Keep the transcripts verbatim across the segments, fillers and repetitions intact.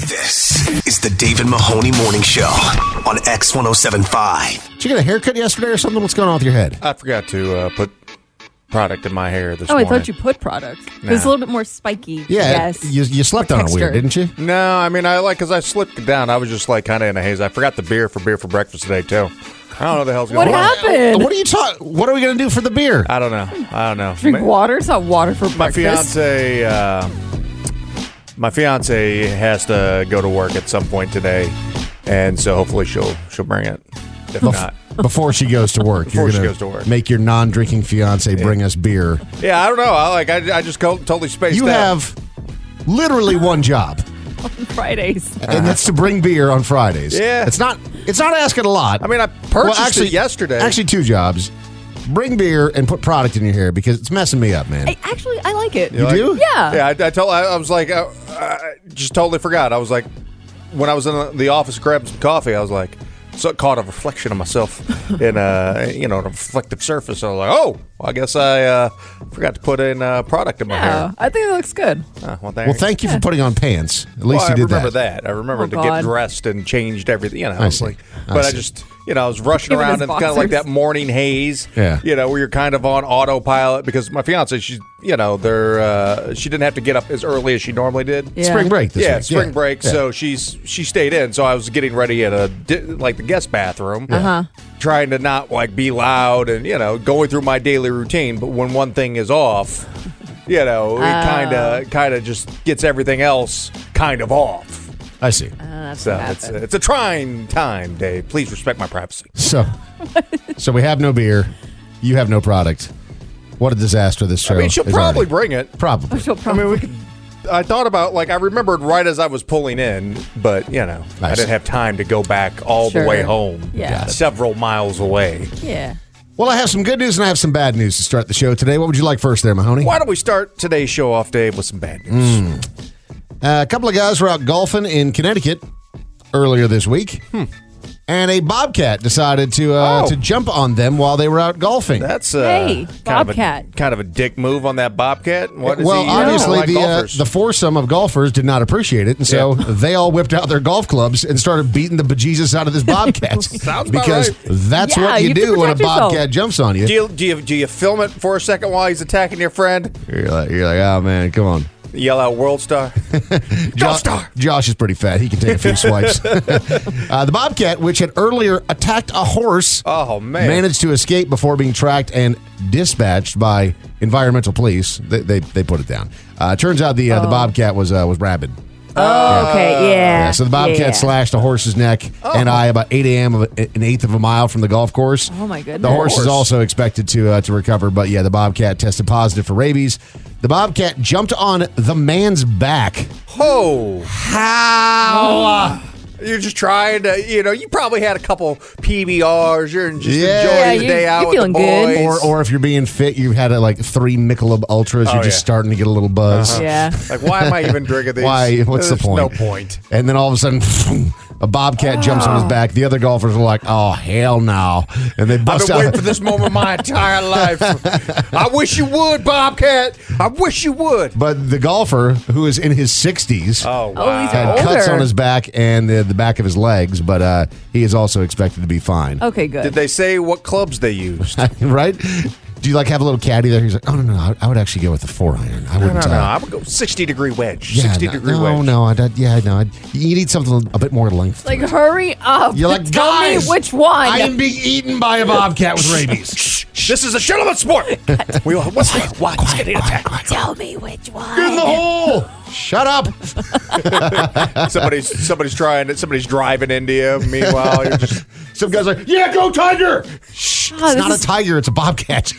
This is the David Mahoney Morning Show on X one oh seven point five. Did you get a haircut yesterday or something? What's going on with your head? I forgot to uh, put product in my hair this Oh, I morning. thought you put product. Nah. It was a little bit more spiky. Yeah, Yes. you, you slept on it weird, didn't you? No, I mean, I like, because I slipped down. I was just like kind of in a haze. I forgot the beer for beer for breakfast today, too. I don't know what the hell's What going on. happened? What are you talking? What are we going to do for the beer? I don't know. I don't know. Drink Ma- water? It's not water for My breakfast. fiance, uh, my fiance has to go to work at some point today, and so hopefully she'll she'll bring it. If Bef- not, Before she goes to work, Before you're she gonna goes to work. make your non-drinking fiance bring us beer. yeah, I don't know. I like I, I just co- totally spaced You out. have literally one job, On Fridays. and that's to bring beer on Fridays. Yeah. it's not. It's not asking a lot. I mean, I purchased Well, actually, it yesterday. Actually, two jobs: bring beer and put product in your hair because it's messing me up, man. I, actually, I like it. you like- do? Yeah. Yeah, I, I told. I, I was like, uh, I just totally forgot. I was like, when I was in the office grabbing some coffee, I was like, so caught a reflection of myself in a you know a reflective surface. I was like, oh, well, I guess I uh, forgot to put in uh, product in my Yeah, hair. I think it looks good. Uh, well, thank Well, thank you for putting on pants. At least well, you did I remember that. I remember Oh, to God. get dressed and changed everything. You know, I, I was see. like, I but I, see. just, you know, I was rushing Even around his and kind of like boxers. that morning haze. Yeah. You know, where you're kind of on autopilot because my fiance, she's, you know, they're, uh, she didn't have to get up as early as she normally did. Yeah. Spring break this yeah, week. spring break. Yeah. So she's she stayed in. So I was getting ready at a di- like the guest bathroom, Uh-huh. trying to not like be loud and you know going through my daily routine. But when one thing is off, you know, it kind of kind of just gets everything else kind of off. I see. Uh, that's So what it's happened. it's a trying time, Dave. Please respect my privacy. So, so we have no beer. You have no product. What a disaster this show I mean, she'll is probably already. bring it. Probably. She'll I probably- mean, we could. I thought about like I remembered right as I was pulling in, but you know, I Nice. didn't have time to go back all Sure. the way home. Yeah. several miles away. yeah. Well, I have some good news and I have some bad news to start the show today. What would you like first there, Mahoney? Why don't we start today's show off, Dave, with some bad news? Uh, a couple of guys were out golfing in Connecticut earlier this week, and a bobcat decided to uh, Oh. to jump on them while they were out golfing. That's uh, Hey, kind bobcat. Of a, kind of a dick move on that bobcat. What is well, he, uh, obviously, like the uh, golfers? the foursome of golfers did not appreciate it, and so Yeah. they all whipped out their golf clubs and started beating the bejesus out of this bobcat. Sounds about because right. that's Yeah, what you, you have to do when a protect yourself. bobcat jumps on you. do you do you do you film it for a second while he's attacking your friend? You're like, you're like, oh man, come on. Yell out "World Star"? Jo- Star. Josh is pretty fat. He can take a few swipes. uh, the bobcat, which had earlier attacked a horse, Oh man! managed to escape before being tracked and dispatched by environmental police. They they, they put it down. Uh, turns out the uh, the bobcat was uh, was rabid. Oh, okay, yeah. Yeah, so the bobcat yeah. slashed a horse's neck and eye about eight a.m. of a- an eighth of a mile from the golf course. Oh, my goodness. The horse is Horse. also expected to uh, to recover, but yeah, the bobcat tested positive for rabies. The bobcat jumped on the man's back. Oh, How? you're just trying to, you know, you probably had a couple P B Rs. You're just Yeah. enjoying Yeah, the you- day you're out with the feeling good. boys. Or, or if you're being fit, you had uh, like three Michelob Ultras. Oh, You're just yeah. starting to get a little buzz. Yeah. like, why am I even drinking these? Why? What's There's the point? No point. And then all of a sudden, a bobcat jumps on his back. The other golfers are like, "Oh hell no!" And they I've bust been out. waiting for this moment my entire life. I wish you would, Bobcat. I wish you would. But the golfer, who is in his sixties, Oh, Oh, wow. he's had older. cuts on his back and the, the back of his legs, but uh, he is also expected to be fine. Okay, good. Did they say what clubs they used? Right? Do you like have a little caddy there? He's like, "Oh no, no, I, I would actually go with the four iron. I No, wouldn't." no, no. uh, I would go sixty degree wedge. yeah, sixty no, degree no, wedge. no, I, don't- yeah, no. I, you need something a bit more length. like, hurry up. You're like, Tell guys, me which one. I am being eaten by a bobcat with rabies. This is a gentleman's sport. we all, what's the, why he's getting attacked? Tell me which one. Get in the hole. Shut up. Somebody's somebody's trying. Somebody's driving into you. Meanwhile, you're just Some guy's like, "Yeah, go tiger." Shh, Oh, it's this not is- a tiger. It's a bobcat.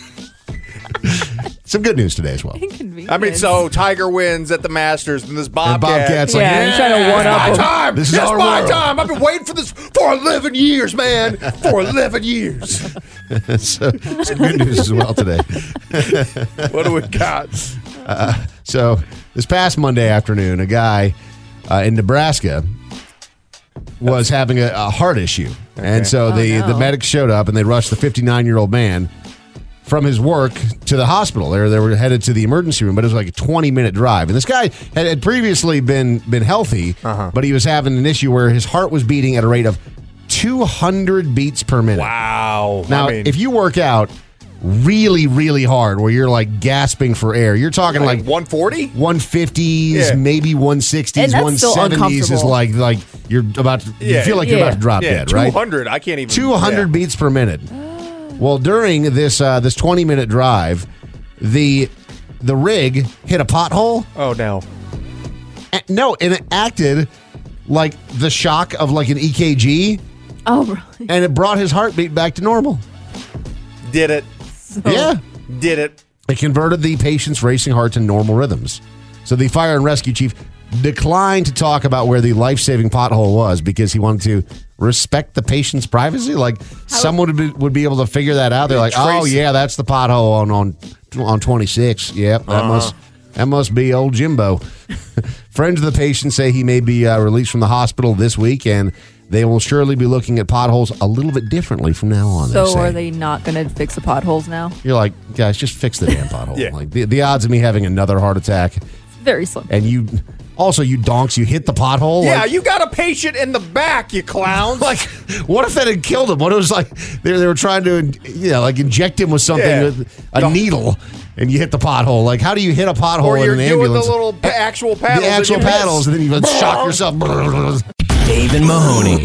Some good news today as well. Inconvenient. I mean, so Tiger wins at the Masters, and this Bobcat. Bobcat's like, Yeah, he's trying to one it's up my him. time. This is it's our my world. time. I've been waiting for this for eleven years, man. For eleven years. so, some good news as well today. What do we got? So this past Monday afternoon, a guy uh, in Nebraska was having a, a heart issue, and so the Oh, no. the medics showed up and they rushed the fifty-nine year old man from his work to the hospital. They were, they were headed to the emergency room, but it was like a twenty-minute drive. And this guy had, had previously been been healthy, uh-huh. but he was having an issue where his heart was beating at a rate of two hundred beats per minute. Wow. Now, I mean, if you work out really, really hard where you're like gasping for air, you're talking like, like one forty? one fifties, Yeah. maybe one sixties, And that's one still seventies is uncomfortable. like like you're about to, you Yeah. feel like you're Yeah. about to drop Yeah, dead, right? two hundred. I can't even. two hundred yeah. beats per minute. Well, during this uh, this twenty minute drive, the the rig hit a pothole. Oh, no. A- No, and it acted like the shock of like an E K G, Oh, really? and it brought his heartbeat back to normal. Did it. Yeah. Did it. It converted the patient's racing heart to normal rhythms. So the fire and rescue chief declined to talk about where the life-saving pothole was because he wanted to respect the patient's privacy. Like someone would be, would be able to figure that out. They're like, oh Trace- yeah, that's the pothole on on on twenty-six. Yep, that Uh-huh. must that must be old Jimbo. Friends of the patient say he may be uh, released from the hospital this week, and they will surely be looking at potholes a little bit differently from now on. So say. are they not going to fix the potholes now? You're like, guys, just fix the damn pothole. Yeah. Like the, the odds of me having another heart attack, Very slim. and you also you donks, you hit the pothole. Yeah, like, you got a patient in the back, you clowns. like what if that had killed him? What if it was like they, they were trying to, you know, like inject him with something, Yeah. with a No. needle, and you hit the pothole. Like, how do you hit a pothole or in you're an doing ambulance? the little pa- actual paddles. the and actual you miss. paddles, and then you shock yourself. Dave and Mahoney.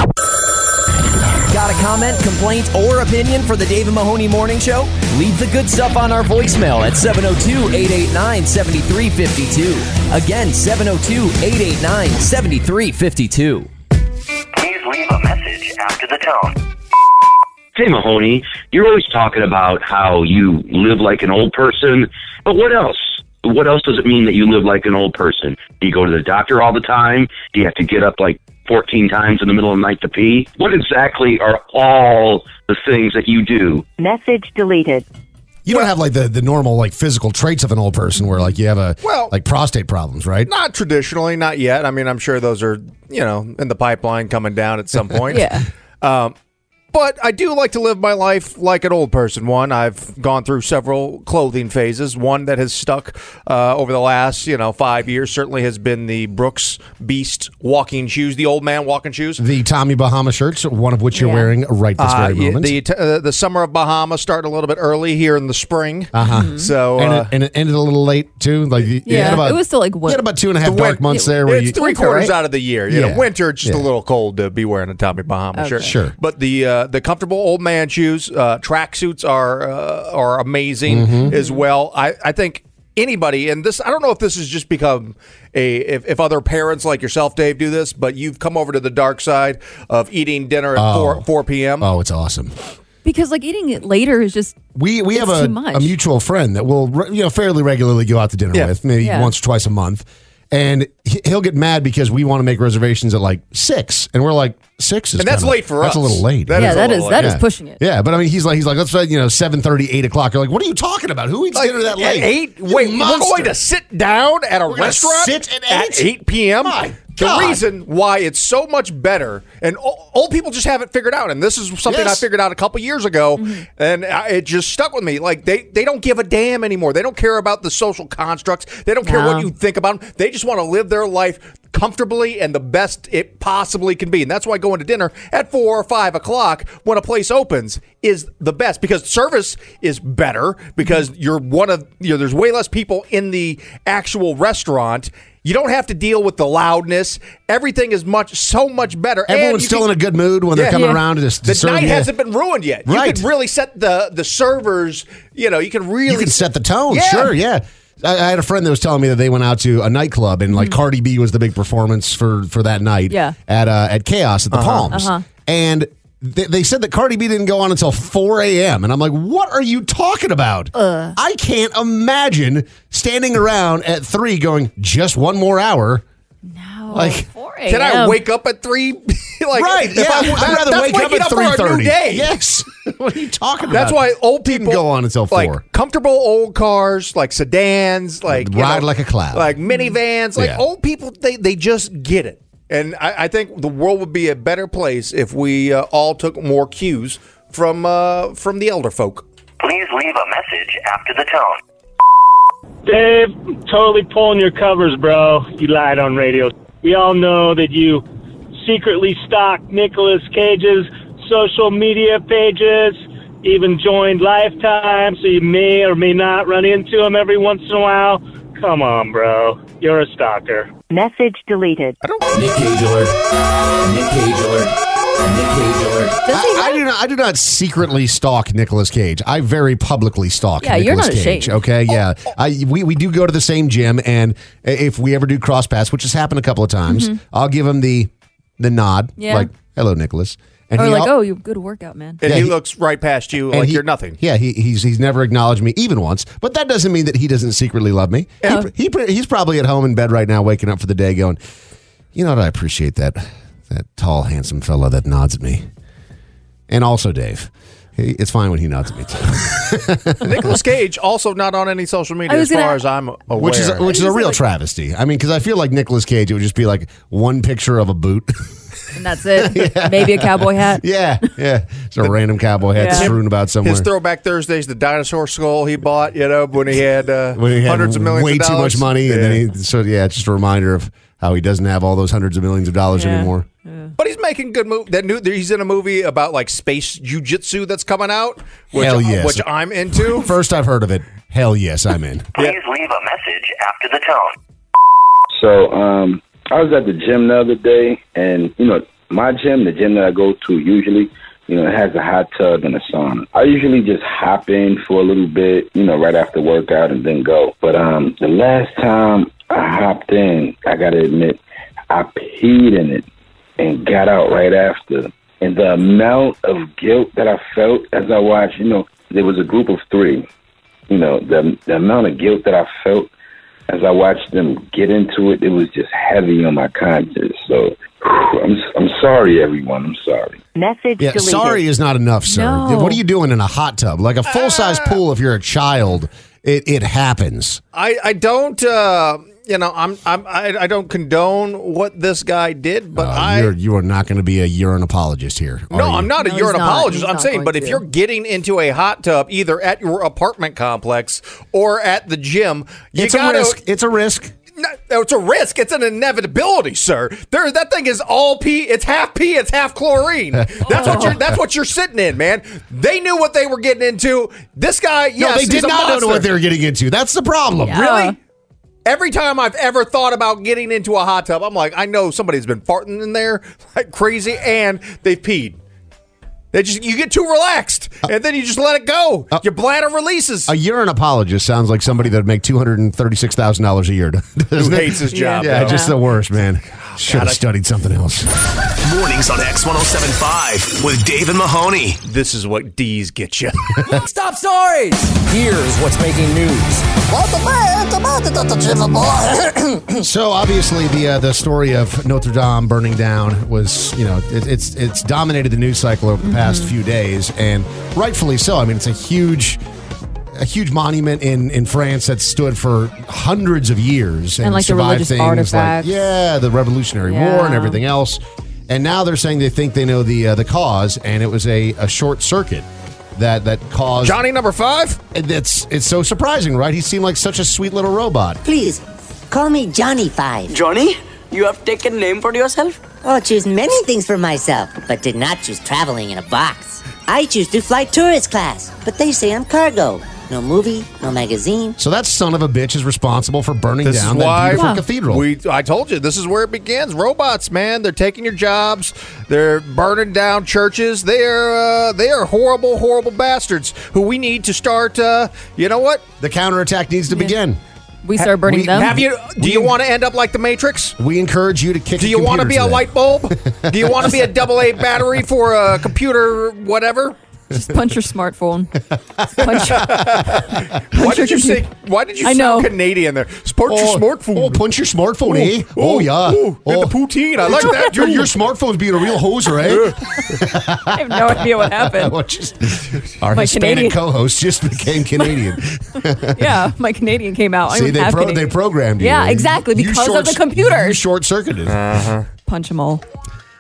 Got a comment, complaint, or opinion for the Dave and Mahoney Morning Show? Leave the good stuff on our voicemail at seven oh two, eight eight nine, seven three five two. Again, seven oh two, eight eight nine, seven three five two. Please leave a message after the tone. Hey, Mahoney, you're always talking about how you live like an old person, but what else? What else does it mean that you live like an old person? Do you go to the doctor all the time? Do you have to get up like fourteen times in the middle of the night to pee? What exactly are all the things that you do? Message deleted. You don't have like the, the normal like physical traits of an old person where like you have a Well- like prostate problems, right? Not traditionally, not yet. I mean, I'm sure those are, you know, in the pipeline coming down at some point. Yeah. Um, but I do like to live my life like an old person. One, I've gone through several clothing phases. One that has stuck uh, over the last, you know, five years certainly has been the Brooks Beast walking shoes, the old man walking shoes. The Tommy Bahama shirts, one of which you're Yeah. wearing right this Uh, very yeah, moment. the t- uh, the summer of Bahama started a little bit early here in the spring. Uh-huh. So and, uh, it, and it ended a little late too. Like you- you Yeah, had about, it was still like you what- had about two and a half The dark win- months it- there. Where it's you, three Winter, quarters right? out of the year. You Yeah. know, winter it's just Yeah. a little cold to be wearing a Tommy Bahama Okay. shirt. Sure. But the uh, the comfortable old man shoes, uh, track suits are uh, are amazing Mm-hmm. as well. I, I think anybody, and this I don't know if this has just become a if, if other parents like yourself, Dave, do this, but you've come over to the dark side of eating dinner at Oh. four four p.m. oh, it's awesome. Because like eating it later is just We we It's have too a, much. a mutual friend that will re- you know fairly regularly go out to dinner Yeah. with, maybe Yeah. once or twice a month, and he- he'll get mad because we want to make reservations at like six, and we're like six is And that's kinda- late for that's us. a little late. That yeah, is a that is little that late. is pushing it. Yeah, but I mean, he's like, he's like, let's say, you know, seven thirty, eight o'clock. You're like, what are you talking about? Who eats Like, dinner that at late? Eight? You Wait, we're monster. going to sit down at a We're gonna restaurant sit at eight? p.m. My The God. reason why it's so much better, and o- old people just haven't figured out, and this is something Yes. I figured out a couple years ago, and I, it just stuck with me. Like they, they don't give a damn anymore. They don't care about the social constructs. They don't care No. what you think about them. They just want to live their life comfortably and the best it possibly can be. And that's why going to dinner at four or five o'clock when a place opens is the best, because service is better, because you're one of, you know, there's way less people in the actual restaurant. You don't have to deal with the loudness. Everything is much, so much better. And Everyone's you still can- in a good mood when they're Yeah. coming Yeah. around to, to the serve night you. hasn't been ruined yet. You Right. can really set the the servers, you know, you can really You can set the tone. Yeah. Sure, yeah. I, I had a friend that was telling me that they went out to a nightclub and like Mm-hmm. Cardi B was the big performance for for that night. Yeah. At uh, at Chaos at the Palms, Uh-huh. and they, they said that Cardi B didn't go on until four a.m. And I'm like, what are you talking about? Uh. I can't imagine standing around at three going just one more hour. No, Like, four Can I a.m. wake up at three? like, Right? if Yeah, I, I'd that- rather that's wake up waking at for three a new thirty. day. Yes. What are you talking about? That's why old Didn't people go on until four. Like comfortable old cars, like sedans, like you Ride know, like a cloud. like minivans. Like Yeah. old people, they they just get it. And I, I think the world would be a better place if we uh, all took more cues from uh, from the elder folk. Please leave a message after the tone. Dave, totally pulling your covers, bro. You lied on radio. We all know that you secretly stalk Nicolas Cage's social media pages, even joined Lifetime, so you may or may not run into him every once in a while. Come on, bro. You're a stalker. Message deleted. I don't. Nick Cage alert. Nick Cage alert. Nick Cage alert. I, I do not. I do not secretly stalk Nicolas Cage. I very publicly stalk Yeah, you're Nicolas not Cage. ashamed. Okay, yeah. I we, we do go to the same gym, and if we ever do cross paths, which has happened a couple of times, I'll give him the the nod, Yeah. like "Hello, Nicholas," and Or he like, al- oh, you good workout, man. And Yeah, he, he- looks right past you and like he- you're nothing. Yeah, he, he's he's never acknowledged me even once, but that doesn't mean that he doesn't secretly love me. Yeah. He, he he's probably at home in bed right now, waking up for the day, going, "You know what? I appreciate that that tall, handsome fella that nods at me." And also Dave. He- It's fine when he nods at me too. Nicolas Cage also not on any social media I as was far gonna- as I'm aware. Which is a, which is a He's real like- travesty. I mean, because I feel like Nicolas Cage, it would just be like one picture of a boot. And that's it. Maybe a cowboy hat. yeah, yeah. It's a random cowboy hat Yeah. strewn about somewhere. His Throwback Thursdays, the dinosaur skull he bought, you know, when he had, uh, when he had hundreds of millions way of too dollars. much money, and Yeah. then he so yeah, it's just a reminder of how he doesn't have all those hundreds of millions of dollars Yeah. anymore. But he's making good move. That new, he's in a movie about like space jujitsu that's coming out, which, Hell yes. which I'm into. First I've heard of it. Hell yes, I'm in. Please leave a message after the tone. So um, I was at the gym the other day, and, you know, my gym, the gym that I go to usually, you know, it has a hot tub and a sauna. I usually just hop in for a little bit, you know, right after workout and then go. But um, the last time I hopped in, I got to admit, I peed in it and got out right after. And the amount of guilt that I felt as I watched, you know, there was a group of three. You know, the, the amount of guilt that I felt as I watched them get into it, it was just heavy on my conscience. So I'm I'm sorry, everyone. I'm sorry. Message Yeah, deleted. sorry is not enough, sir. No. What are you doing in a hot tub? Like a full-size pool if you're a child, it, it happens. I, I don't, uh, you know, I'm, I'm I, I don't condone what this guy did, but Uh, I. you're, you are not going to be a urine apologist here. No, are you? I'm not a No, he's urine not. apologist. He's I'm not saying, going but if to. you're getting into a hot tub, either at your apartment complex or at the gym, you It's gotta, a risk. It's a risk. No, it's a risk. It's an inevitability, sir. There, that thing is all pee. It's half pee. It's half chlorine. That's what you're. That's what you're sitting in, man. They knew what they were getting into. This guy, yes, no, they he's did a not monster. know what they were getting into. That's the problem. Yeah. Really? Every time I've ever thought about getting into a hot tub, I'm like, I know somebody's been farting in there like crazy, and they've peed. They just you get too relaxed, and then you just let it go. Your bladder releases. A urine apologist sounds like somebody that would make two hundred thirty-six thousand dollars a year. Who hates his job? Yeah, though. just the worst, man. Should have studied something else. Mornings on X ten seventy-five with Dave and Mahoney. This is what D's get you. Stop stories. Here's what's making news. So obviously, the uh, the story of Notre Dame burning down was, you know, it, it's it's dominated the news cycle over the past few days, and rightfully so. I mean, it's a huge. A huge monument in, in France that stood for hundreds of years and, And, like, the survived religious things artifacts. like yeah, the Revolutionary Yeah. War and everything else. And now they're saying they think they know the uh, the cause, and it was a, a short circuit that that caused Johnny number five. And That's it's so surprising, right? He seemed like such a sweet little robot. Please, call me Johnny Five. Johnny, you have taken a name for yourself? Oh, choose many things for myself, but did not choose traveling in a box. I choose to fly tourist class, but they say I'm cargo. No movie, no magazine. So that son of a bitch is responsible for burning This down is that why beautiful Wow. cathedral. We, I told you, this is where it begins. Robots, man, they're taking your jobs. They're burning down churches. They are, uh, they are horrible, horrible bastards who we need to start. Uh, you know what? the counterattack needs to begin. We start burning we- them. Have you? Do you want to end up like the Matrix? We encourage you to kick. Do you want to be a light bulb? Do you want to be a double A battery for a computer, whatever? Just punch your smartphone. Punch. Why did you say? Why did you I sound know. Canadian there? Punch Oh, your smartphone. oh, punch your smartphone, eh? Oh, Oh, yeah. oh, oh, and the poutine. I like that. Your, your smartphone's being a real hoser, eh? I have no idea what happened. Well, just- our My Hispanic Canadian- co-host just became Canadian. Yeah, my Canadian came out. I See, don't they have pro- Canadian. they programmed you. Yeah, You- exactly, you because of short- the computers. You short-circuited. Uh-huh. Punch them all.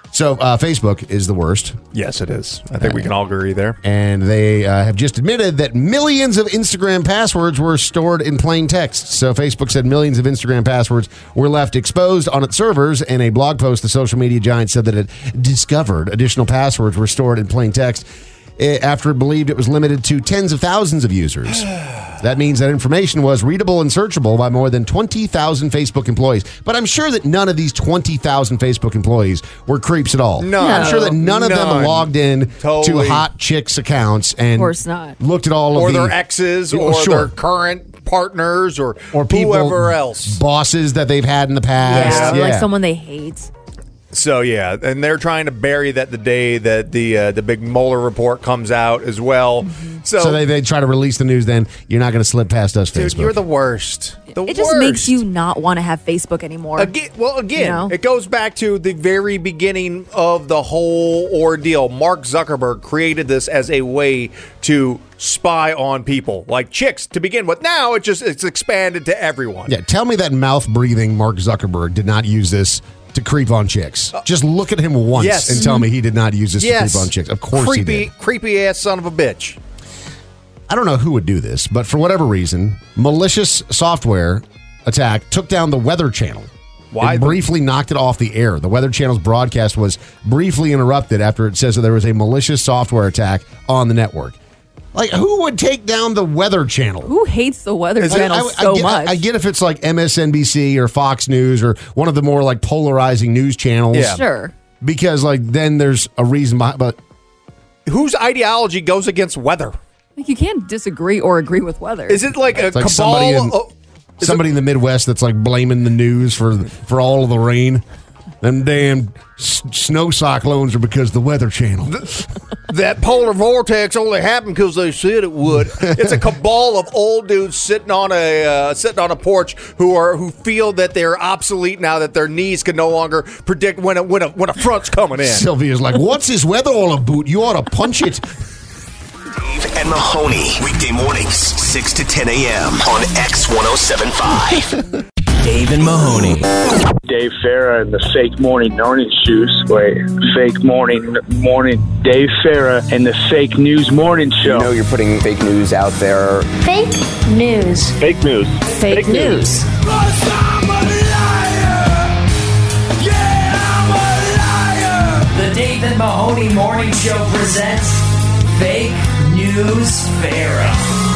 So uh, Facebook is the worst. Yes, it is. I think we can all agree there. And they uh, have just admitted that millions of Instagram passwords were stored in plain text. So Facebook said millions of Instagram passwords were left exposed on its servers. In a blog post, the social media giant said that it discovered additional passwords were stored in plain text after it believed it was limited to tens of thousands of users. That means that information was readable and searchable by more than twenty thousand Facebook employees. But I'm sure that none of these twenty thousand Facebook employees were creeps at all. No. I'm sure that none of them None. logged in Totally. to hot chicks accounts and Of course not. looked at all Or of the... their exes, Well, or sure. their current partners, or, or people, whoever else. bosses that they've had in the past. Yeah, or like someone they hate. So yeah, and they're trying to bury that the day that the uh, the big Mueller report comes out as well. So, So they, they try to release the news then, you're not going to slip past us, dude, Facebook. you're the worst. The It just worst. makes you not want to have Facebook anymore. Again, well, again, You know? it goes back to the very beginning of the whole ordeal. Mark Zuckerberg created this as a way to spy on people, like chicks to begin with. Now it just it's expanded to everyone. Yeah, tell me that mouth-breathing Mark Zuckerberg did not use this to creep on chicks. Just look at him once yes. and tell me he did not use this Yes. to creep on chicks. Of course creepy, he did. creepy ass son of a bitch. I don't know who would do this, but for whatever reason, malicious software attack took down the Weather Channel. Why? It briefly knocked it off the air. The Weather Channel's broadcast was briefly interrupted after it says that there was a malicious software attack on the network. Like, who would take down the Weather Channel? Who hates the Weather Is it- Channel I- I so get, much? I get if it's like M S N B C or Fox News or one of the more like polarizing news channels. Yeah. Sure. Because like then there's a reason behind, but Whose ideology goes against weather? Like, you can't disagree or agree with weather. Is it like a it's like cabal? somebody in oh, is somebody in the Midwest that's like blaming the news for for all of the rain. Them damn s- snow cyclones are because of the Weather Channel. it- that polar vortex only happened because they said it would. It's a cabal of old dudes sitting on a uh, sitting on a porch who are who feel that they're obsolete now, that their knees can no longer predict when a, when a, when a front's coming in. Sylvia's like, "What's this weather all about? You ought to punch it." Dave and Mahoney, weekday mornings, six to ten a.m. on X one oh seven point five. Dave and Mahoney. Dave Farah and the fake morning morning shoes. Wait, fake morning morning. Dave Farah and the fake news morning show. You know you're putting fake news out there. Fake news. Fake news. Fake, news. The Dave and Mahoney Morning Show presents Fake News Farah.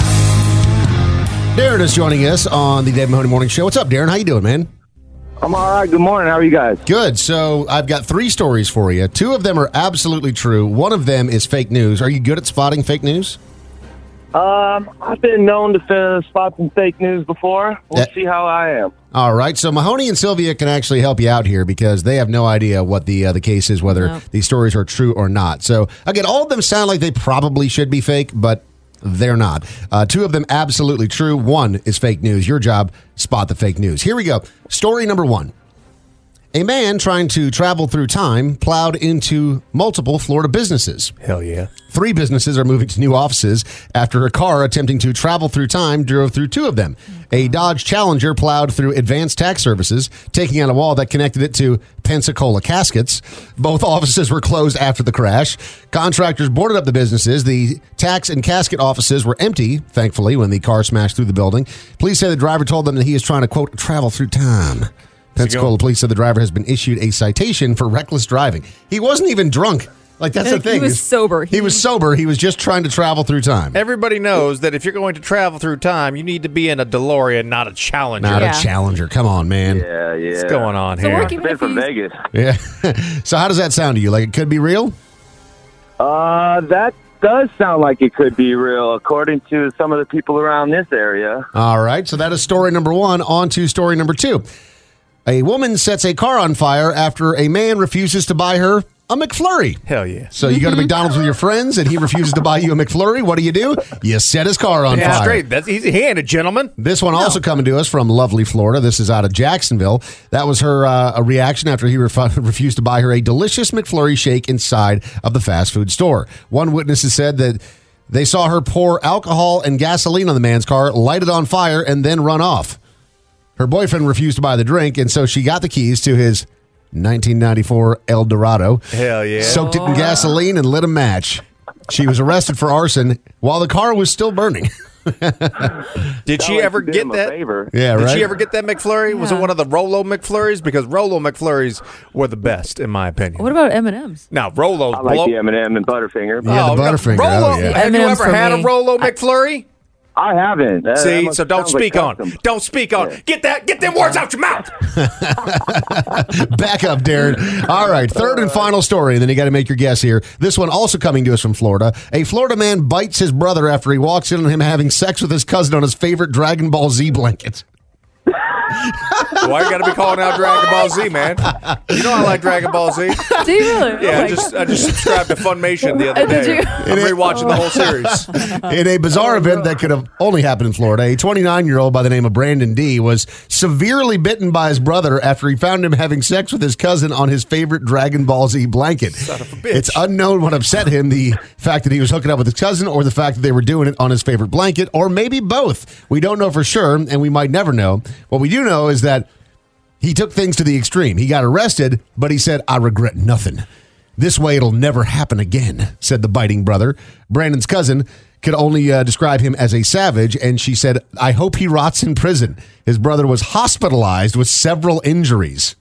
Darren is joining us on the Dave Mahoney Morning Show. What's up, Darren? How you doing, man? I'm all right. Good morning. How are you guys? Good. So I've got three stories for you. Two of them are absolutely true. One of them is fake news. Are you good at spotting fake news? Um, I've been known to uh, spot some fake news before. We'll Yeah. see how I am. All right. So Mahoney and Sylvia can actually help you out here because they have no idea what the uh, the case is, whether No. these stories are true or not. So again, all of them sound like they probably should be fake, but they're not. Uh, two of them absolutely true. One is fake news. Your job, spot the fake news. Here we go. Story number one. A man trying to travel through time plowed into multiple Florida businesses. Hell yeah. Three businesses are moving to new offices after a car attempting to travel through time drove through two of them. A Dodge Challenger plowed through Advanced Tax Services, taking out a wall that connected it to Pensacola Caskets. Both offices were closed after the crash. Contractors boarded up the businesses. The tax and casket offices were empty, thankfully, when the car smashed through the building. Police say the driver told them that he is trying to, quote, travel through time. Pensacola police said the driver has been issued a citation for reckless driving. He wasn't even drunk. Like, that's the He thing. was is- sober. He was sober. He was just trying to travel through time. Everybody knows that if you're going to travel through time, you need to be in a DeLorean, not a Challenger. Not Yeah. a Challenger. Come on, man. Yeah, yeah. What's going on So here? work even Been if from he's- Vegas. Yeah. So how does that sound to you? Like it could be real? Uh, that does sound like it could be real, according to some of the people around this area. All right. So that is story number one. On to story number two. A woman sets a car on fire after a man refuses to buy her a McFlurry. Hell yeah. So you go to McDonald's with your friends and he refuses to buy you a McFlurry. What do you do? You set his car on Yeah, fire. straight. That's easy handed, gentlemen. This one also coming to us from lovely Florida. This is out of Jacksonville. That was her uh, a reaction after he ref- refused to buy her a delicious McFlurry shake inside of the fast food store. One witness has said that they saw her pour alcohol and gasoline on the man's car, light it on fire, and then run off. Her boyfriend refused to buy the drink, and so she got the keys to his nineteen ninety-four Eldorado. Hell yeah. Soaked it in gasoline and lit a match. She was arrested for arson while the car was still burning. Did she ever get that? Yeah, Did right? she ever get that McFlurry? Was it one of the Rolo McFlurries? Because Rolo McFlurries were the best, in my opinion. What about M and M's? Now, Rolo's I like blow- the M and M and Butterfinger. Yeah, the Oh, no, Butterfinger. Rolo, Oh, yeah. have you M and M's ever for had a me. Rolo McFlurry? I haven't. That- that See, must- so don't sounds like speak on. custom. Don't speak on. Get that. Get them words out your mouth. Back up, Darren. All right, third and final story, and then you got to make your guess here. This one also coming to us from Florida. A Florida man bites his brother after he walks in on him having sex with his cousin on his favorite Dragon Ball Z blanket. Why you got to be calling out Dragon Ball Z, man? You know I like Dragon Ball Z. Do you really? Yeah, Oh I my just God. I just subscribed to Funimation the other Uh, did day. you? I'm rewatching the whole series. In a bizarre event that could have only happened in Florida, a twenty-nine-year-old by the name of Brandon D. was severely bitten by his brother after he found him having sex with his cousin on his favorite Dragon Ball Z blanket. Son of a bitch. It's unknown what upset him, the fact that he was hooking up with his cousin or the fact that they were doing it on his favorite blanket, or maybe both. We don't know for sure, and we might never know. What we do know is that he took things to the extreme. He got arrested, but he said, "I regret nothing. This way it'll never happen again," said the biting brother. Brandon's cousin could only uh, describe him as a savage, and she said, "I hope he rots in prison." His brother was hospitalized with several injuries.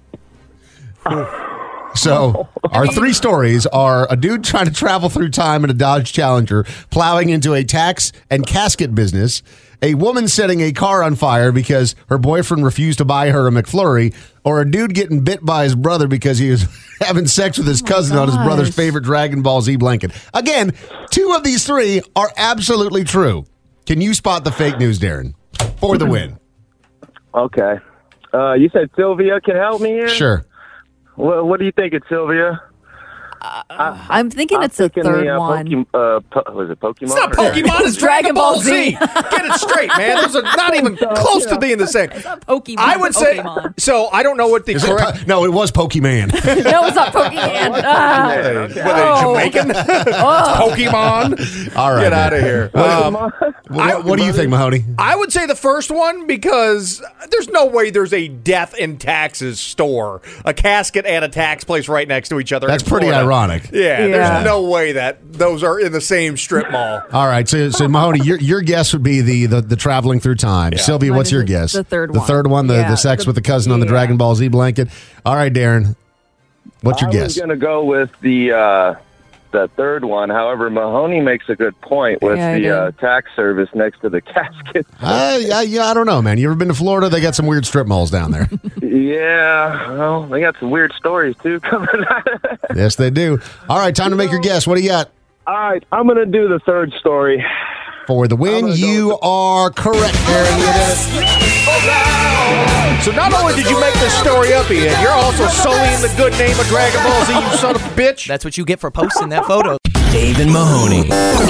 So our three stories are a dude trying to travel through time in a Dodge Challenger, plowing into a tax and casket business, a woman setting a car on fire because her boyfriend refused to buy her a McFlurry, or a dude getting bit by his brother because he was having sex with his cousin on his brother's favorite Dragon Ball Z blanket. Again, two of these three are absolutely true. Can you spot the fake news, Darren, for the win? Okay. Uh, you said Sylvia can help me here? Sure. What, what do you think it's Sylvia? I'm thinking I'm it's the thinking third the, uh, one. Poke- uh, po- was it Pokemon? It's not Pokemon. It's Dragon Ball Z. Get it straight, man. Those are not even close to being the same. It's not Pokemon. I would say. Pokemon. So I don't know what the Is it correct. po- no, it was Pokemon. No, it's not Pokemon. Ah. What are they, Oh. Jamaican? Oh. Pokemon. All right, Get man. out of here. Um, What, what do you think, Mahoney? I would say the first one because there's no way there's a death and taxes store, a casket and a tax place right next to each other. That's in pretty Florida. ironic. Yeah, Yeah. there's no way that those are in the same strip mall. All right, so so Mahoney, your your guess would be the the, the traveling through time. Sylvia, Mine what's is your the- guess? the third The one. third one, the, Yeah, the sex the- with the cousin on the yeah. Dragon Ball Z blanket. All right, Darren, what's your I guess? was going to go with the uh, the third one. However, Mahoney makes a good point with Yeah, I the did. uh, tax service next to the casket. I, I, yeah, I don't know, man. You ever been to Florida? They got some weird strip malls down there. Yeah, well, they got some weird stories too coming out. Yes, they do. All right, time to make your guess. What do you got? All right, I'm going to do the third story. For the win, you are correct, Darren. You did it. So not only did you make this story up, Ian, you're also sullying the good name of Dragon Ball Z, you son of a bitch. That's what you get for posting that photo. Dave and Mahoney.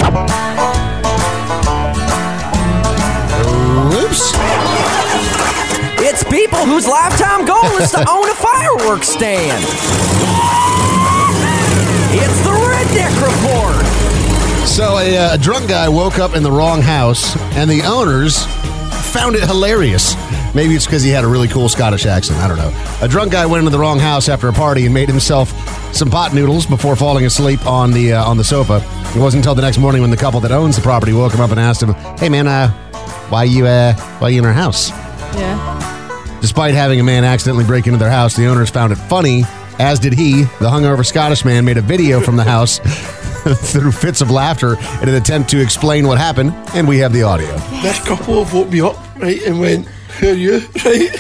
Oops. It's people whose lifetime goal is to own a fireworks stand. It's the Redneck Report. So a, uh, a drunk guy woke up in the wrong house, and the owners found it hilarious. Maybe it's because he had a really cool Scottish accent. I don't know. A drunk guy went into the wrong house after a party and made himself some pot noodles before falling asleep on the uh, on the sofa. It wasn't until the next morning when the couple that owns the property woke him up and asked him, "Hey man, uh, why you uh, why you in our house?" Yeah. Despite having a man accidentally break into their house, the owners found it funny, as did he. The hungover Scottish man made a video from the house through fits of laughter in an attempt to explain what happened, and we have the audio. This couple have woke me up, right, and went, "Who are you?" Right?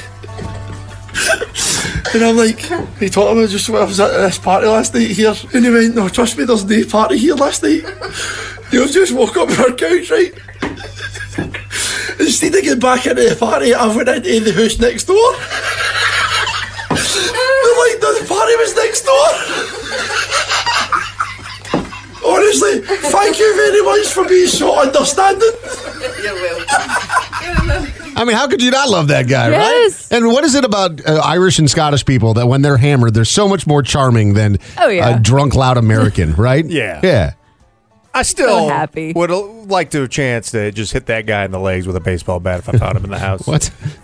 And I'm like, he told him just I was at this party last night here, and he went, "No, trust me, there's no party here last night. You've just woke up on our couch, right?" Instead of getting back into the party, I went into the house next door. They're like, the party was next door. Honestly, thank you very much for being so understanding. You're welcome. I mean, how could you not love that guy, Yes. right? And what is it about uh, Irish and Scottish people that when they're hammered, they're so much more charming than Oh, yeah. a drunk, loud American, right? Yeah. Yeah. I still So happy. would like to have a chance to just hit that guy in the legs with a baseball bat if I found him in the house. What?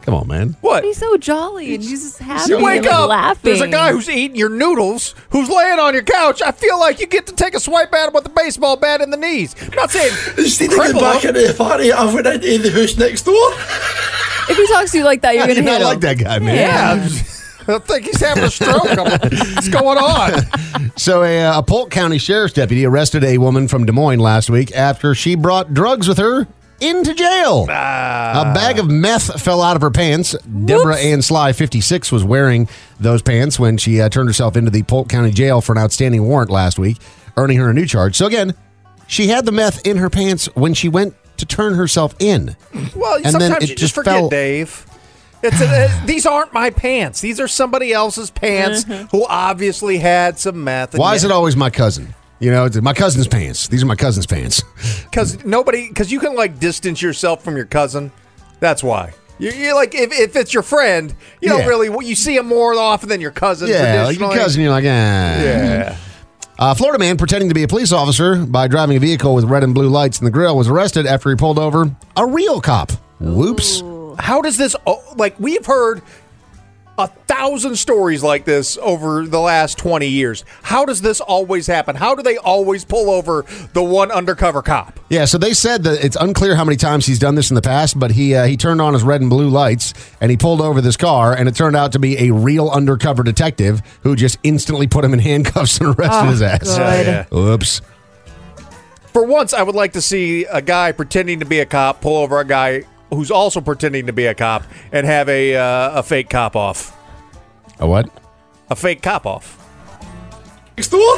Come on, man. What? He's so jolly and he's just happy You wake and up, laughing. there's a guy who's eating your noodles, who's laying on your couch. I feel like you get to take a swipe at him with a baseball bat in the knees. I'm not saying Instead of going cripple back him. into the party, I went into the house next door. If he talks to you like that, you're I going to do hit not him. like that guy, man. Yeah, I'm just- I think he's having a stroke. I'm like, what's going on? So a, uh, a Polk County Sheriff's deputy arrested a woman from Des Moines last week after she brought drugs with her into jail. Ah. A bag of meth fell out of her pants. Deborah Ann Sly, fifty-six, was wearing those pants when she uh, turned herself into the Polk County Jail for an outstanding warrant last week, earning her a new charge. So again, she had the meth in her pants when she went to turn herself in. Well, And then sometimes it you just just forget, fell- Dave. It's a, uh, these aren't my pants. These are somebody else's pants who obviously had some meth. Why is it always my cousin? You know, it's my cousin's pants. These are my cousin's pants. Because nobody, because you can like distance yourself from your cousin. That's why. You- You're like, if, if it's your friend, you don't Yeah. really, you see him more often than your cousin. Yeah, like your traditionally. cousin, you're like, ah. Yeah. A Florida man pretending to be a police officer by driving a vehicle with red and blue lights in the grill was arrested after he pulled over a real cop. Whoops. How does this, oh, like, we've heard a thousand stories like this over the last twenty years. How does this always happen? How do they always pull over the one undercover cop? Yeah, so they said that it's unclear how many times he's done this in the past, but he uh, he turned on his red and blue lights and he pulled over this car, and it turned out to be a real undercover detective who just instantly put him in handcuffs and arrested Oh, his ass. good. Yeah. Oops. For once, I would like to see a guy pretending to be a cop pull over a guy who's also pretending to be a cop and have a uh, a fake cop off. A what? A fake cop off. Next door.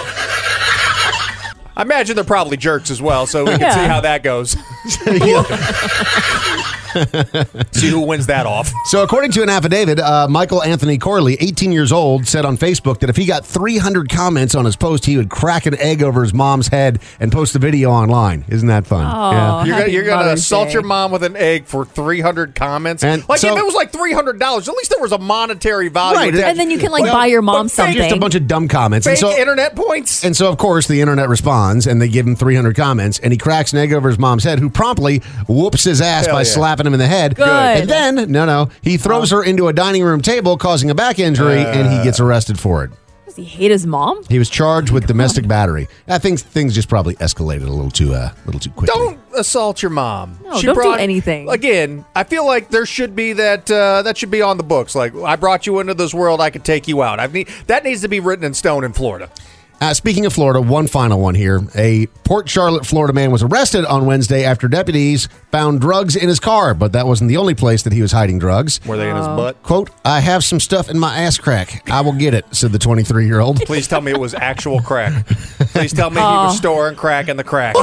I imagine they're probably jerks as well, so we can Yeah. see how that goes. See who wins that off. So according to an affidavit, uh, Michael Anthony Corley, eighteen years old, said on Facebook that if he got three hundred comments on his post, he would crack an egg over his mom's head and post the video online. Isn't that fun? Oh, You're gonna, happy you're gonna Mother's assault Day. your mom with an egg for three hundred comments. And like so- if it was like three hundred dollars, at least there was a monetary value. Right, attached. And then you can, like, Well, buy your mom but fake- Just a something. bunch of dumb comments. Fake and so, internet points. And so, of course, the internet responds, and they give him three hundred comments, and he cracks an egg over his mom's head, who promptly whoops his ass Hell by yeah. slapping him in the head. Good. And then, no, no, he throws her into a dining room table, causing a back injury, and he gets arrested for it. Does he hate his mom? He was charged with domestic battery. I think things just probably escalated a little too, uh, a little too quickly. Don't assault your mom. No, don't do anything. Again, I feel like there should be that. Uh, that should be on the books. Like, I brought you into this world, I could take you out. I need that needs to be written in stone in Florida. Uh, speaking of Florida, one final one here. A Port Charlotte, Florida man was arrested on Wednesday after deputies found drugs in his car, but that wasn't the only place that he was hiding drugs. Were they in his butt? Quote, I have some stuff in my ass crack. I will get it, said the twenty-three-year-old. Please tell me it was actual crack. Please tell me he was storing crack in the crack.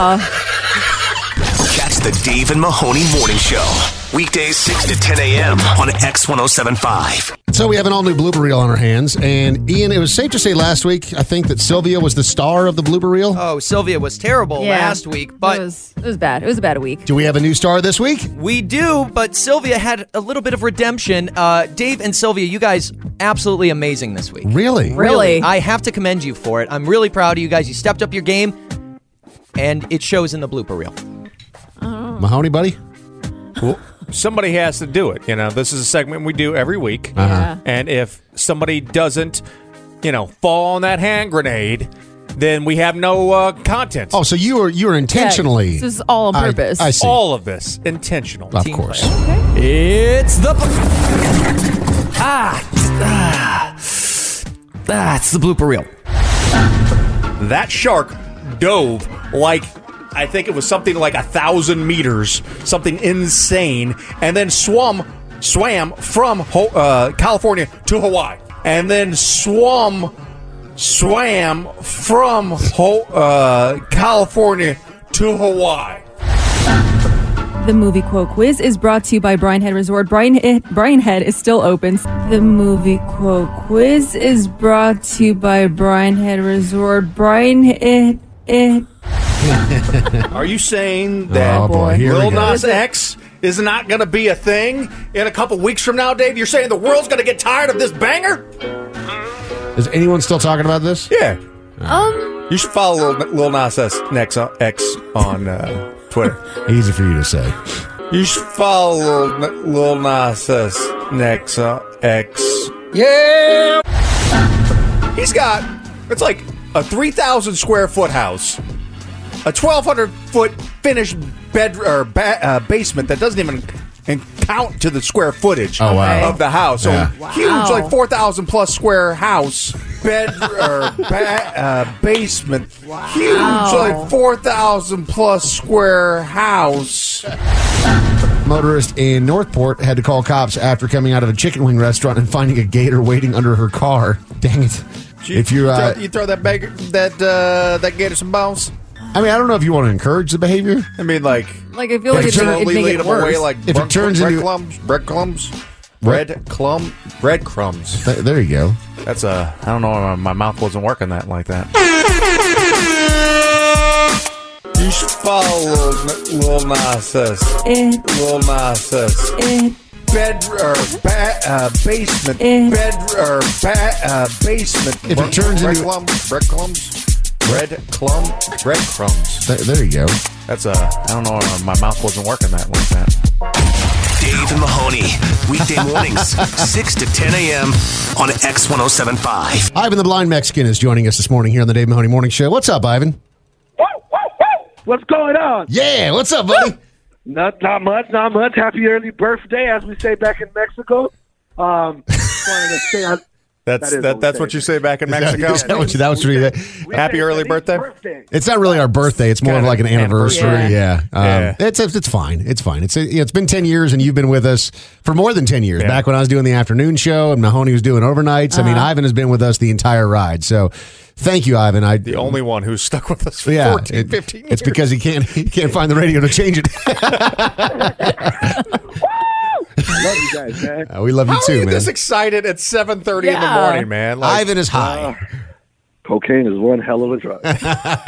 Catch the Dave and Mahoney Morning Show. Weekdays six to ten a.m. on X ten seventy-five. So we have an all-new blooper reel on our hands. And, Ian, it was safe to say last week, I think, that Sylvia was the star of the blooper reel. Oh, Sylvia was terrible Yeah. last week, but it was, it was bad. It was a bad week. Do we have a new star this week? we do. But Sylvia had a little bit of redemption. Uh, Dave and Sylvia, you guys absolutely amazing this week. Really? Really? I have to commend you for it. I'm really proud of you guys. You stepped up your game, and it shows in the blooper reel. Mahoney, buddy? Well, somebody has to do it. You know, this is a segment we do every week. Uh-huh. And if somebody doesn't, you know, fall on that hand grenade, then we have no uh, content. Oh, so you were you were intentionally... This is all on I- purpose. I see. All of this intentional. Of Team course. play. It's the ah ah ah. It's the blooper reel. That shark dove like, I think it was something like a thousand meters, something insane, and then swam, swam from Ho- uh, California to Hawaii, and then swam, swam from Ho- uh, California to Hawaii. The movie quote quiz is brought to you by Bryan Head Resort. Bryan, eh, Bryan Head is still open. The movie quote quiz is brought to you by Bryan Head Resort. Bryan Head. Eh, Are you saying that Oh, boy. Here we Lil go. Nas X is not going to be a thing in a couple weeks from now, Dave? You're saying the world's going to get tired of this banger? Is anyone still talking about this? Yeah. um, You should follow Lil, Lil Nas X X on uh, Twitter. Easy for you to say. You should follow Lil, Lil Nas X Nexa X. Yeah. He's got, it's like a three thousand square foot house, a twelve hundred foot finished bed or ba- uh, basement that doesn't even count to the square footage oh, wow. of the house. So yeah. Wow. huge, like four thousand plus square house, bed or ba- uh, basement. Wow. Huge, like four thousand plus square house. Motorist in Northport had to call cops after coming out of a chicken wing restaurant and finding a gator waiting under her car. Dang it. You, if you're, uh, throw, you throw that bag, that uh, that gator some bones. I mean, I don't know if you want to encourage the behavior. I mean, like, Like, I feel like it'd, it'd make it worse. away like If bread, it turns bread into- crumbs, breadcrumbs, bread clumb, breadcrumbs. Th- there you go. That's a. I don't know. My mouth wasn't working that like that. You should follow Lil Nas X. Eh, Lil Nas X. eh, Bed or ba- uh, basement. Eh. Bed or ba- uh, basement. If it turns bread into- clumps, breadcrumbs, bread clumb, breadcrumbs. Th- there you go. That's a. I don't know. My mouth wasn't working that like that. Dave and Mahoney, weekday mornings, six to ten a.m. on X one oh seven point five. Ivan the Blind Mexican is joining us this morning here on the Dave Mahoney Morning Show. What's up, Ivan? What's going on? Yeah, what's up, buddy? Not not much, not much. Happy early birthday, as we say back in Mexico. Um, just wanted to say on, That's That is that. what That's we what say. you say back in Is that- Mexico. is that what you- that was really- Happy early birthday. birthday. It's not really our birthday. It's more of Kinda like an anniversary. anniversary. Yeah, Um, Yeah. It's it's fine. It's fine. It's you know, it's been ten years, and you've been with us for more than ten years. Yeah. Back when I was doing the afternoon show, and Mahoney was doing overnights. I mean, Ivan has been with us the entire ride. So, thank you, Ivan. I The only one who's stuck with us for yeah, fourteen, it- fifteen years. It's because he can't he can't find the radio to change it. Love you guys, man. Uh, we love you How too, are you man. this excited at seven thirty in the Yeah. morning, man? Like, Ivan is high. Cocaine is one hell of a drug. I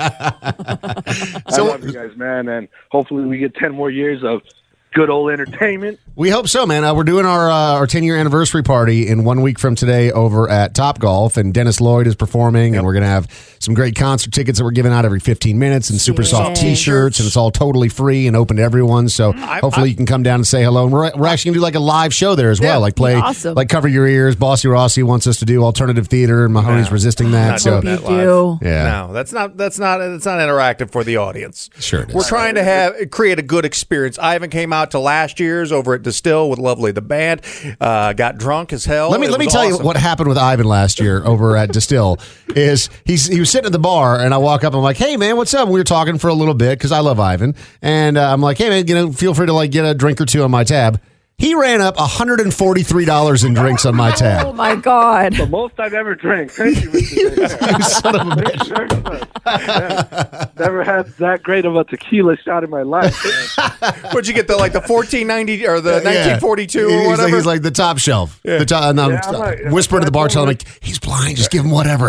So- love you guys, man, and hopefully we get ten more years of good old entertainment. We hope so, man. Uh, we're doing our uh, our ten year anniversary party in one week from today over at Top Golf, and Dennis Lloyd is performing, and we're going to have some great concert tickets that we're giving out every fifteen minutes, and super soft Yay. T-shirts, and it's all totally free and open to everyone. So hopefully you can come down and say hello. And we're, we're actually going to do like a live show there as well, Yeah. like play, Awesome. like Cover Your Ears. Bossy Rossi wants us to do alternative theater, and Mahoney's No. resisting that. Not So doing you that live. do. yeah, No, that's not that's not that's not interactive for the audience. Sure it is. We're trying to have create a good experience. Ivan came out to last year's over at Distill with Lovely the band. Uh, got drunk as hell. Let me It let me was tell you awesome. what happened with Ivan last year over at Distill. Is he's he was sitting at the bar, and I walk up, I'm like, "Hey man, what's up?" And we were talking for a little bit because I love Ivan, and uh, I'm like, "Hey man, you know, feel free to like get a drink or two on my tab." He ran up one hundred forty-three dollars in drinks on my Oh tab. my God. The most I've ever drank. Thank you, Mister You son of a bitch. Yeah. Never had that great of a tequila shot in my life. man. What'd you get? The like the fourteen ninety or the Yeah. nineteen forty-two He's or like, whatever. he's like the top shelf. The top, and I'm Yeah, I'm like- whispering to the bartender, I'm like, "He's blind. Just give him whatever."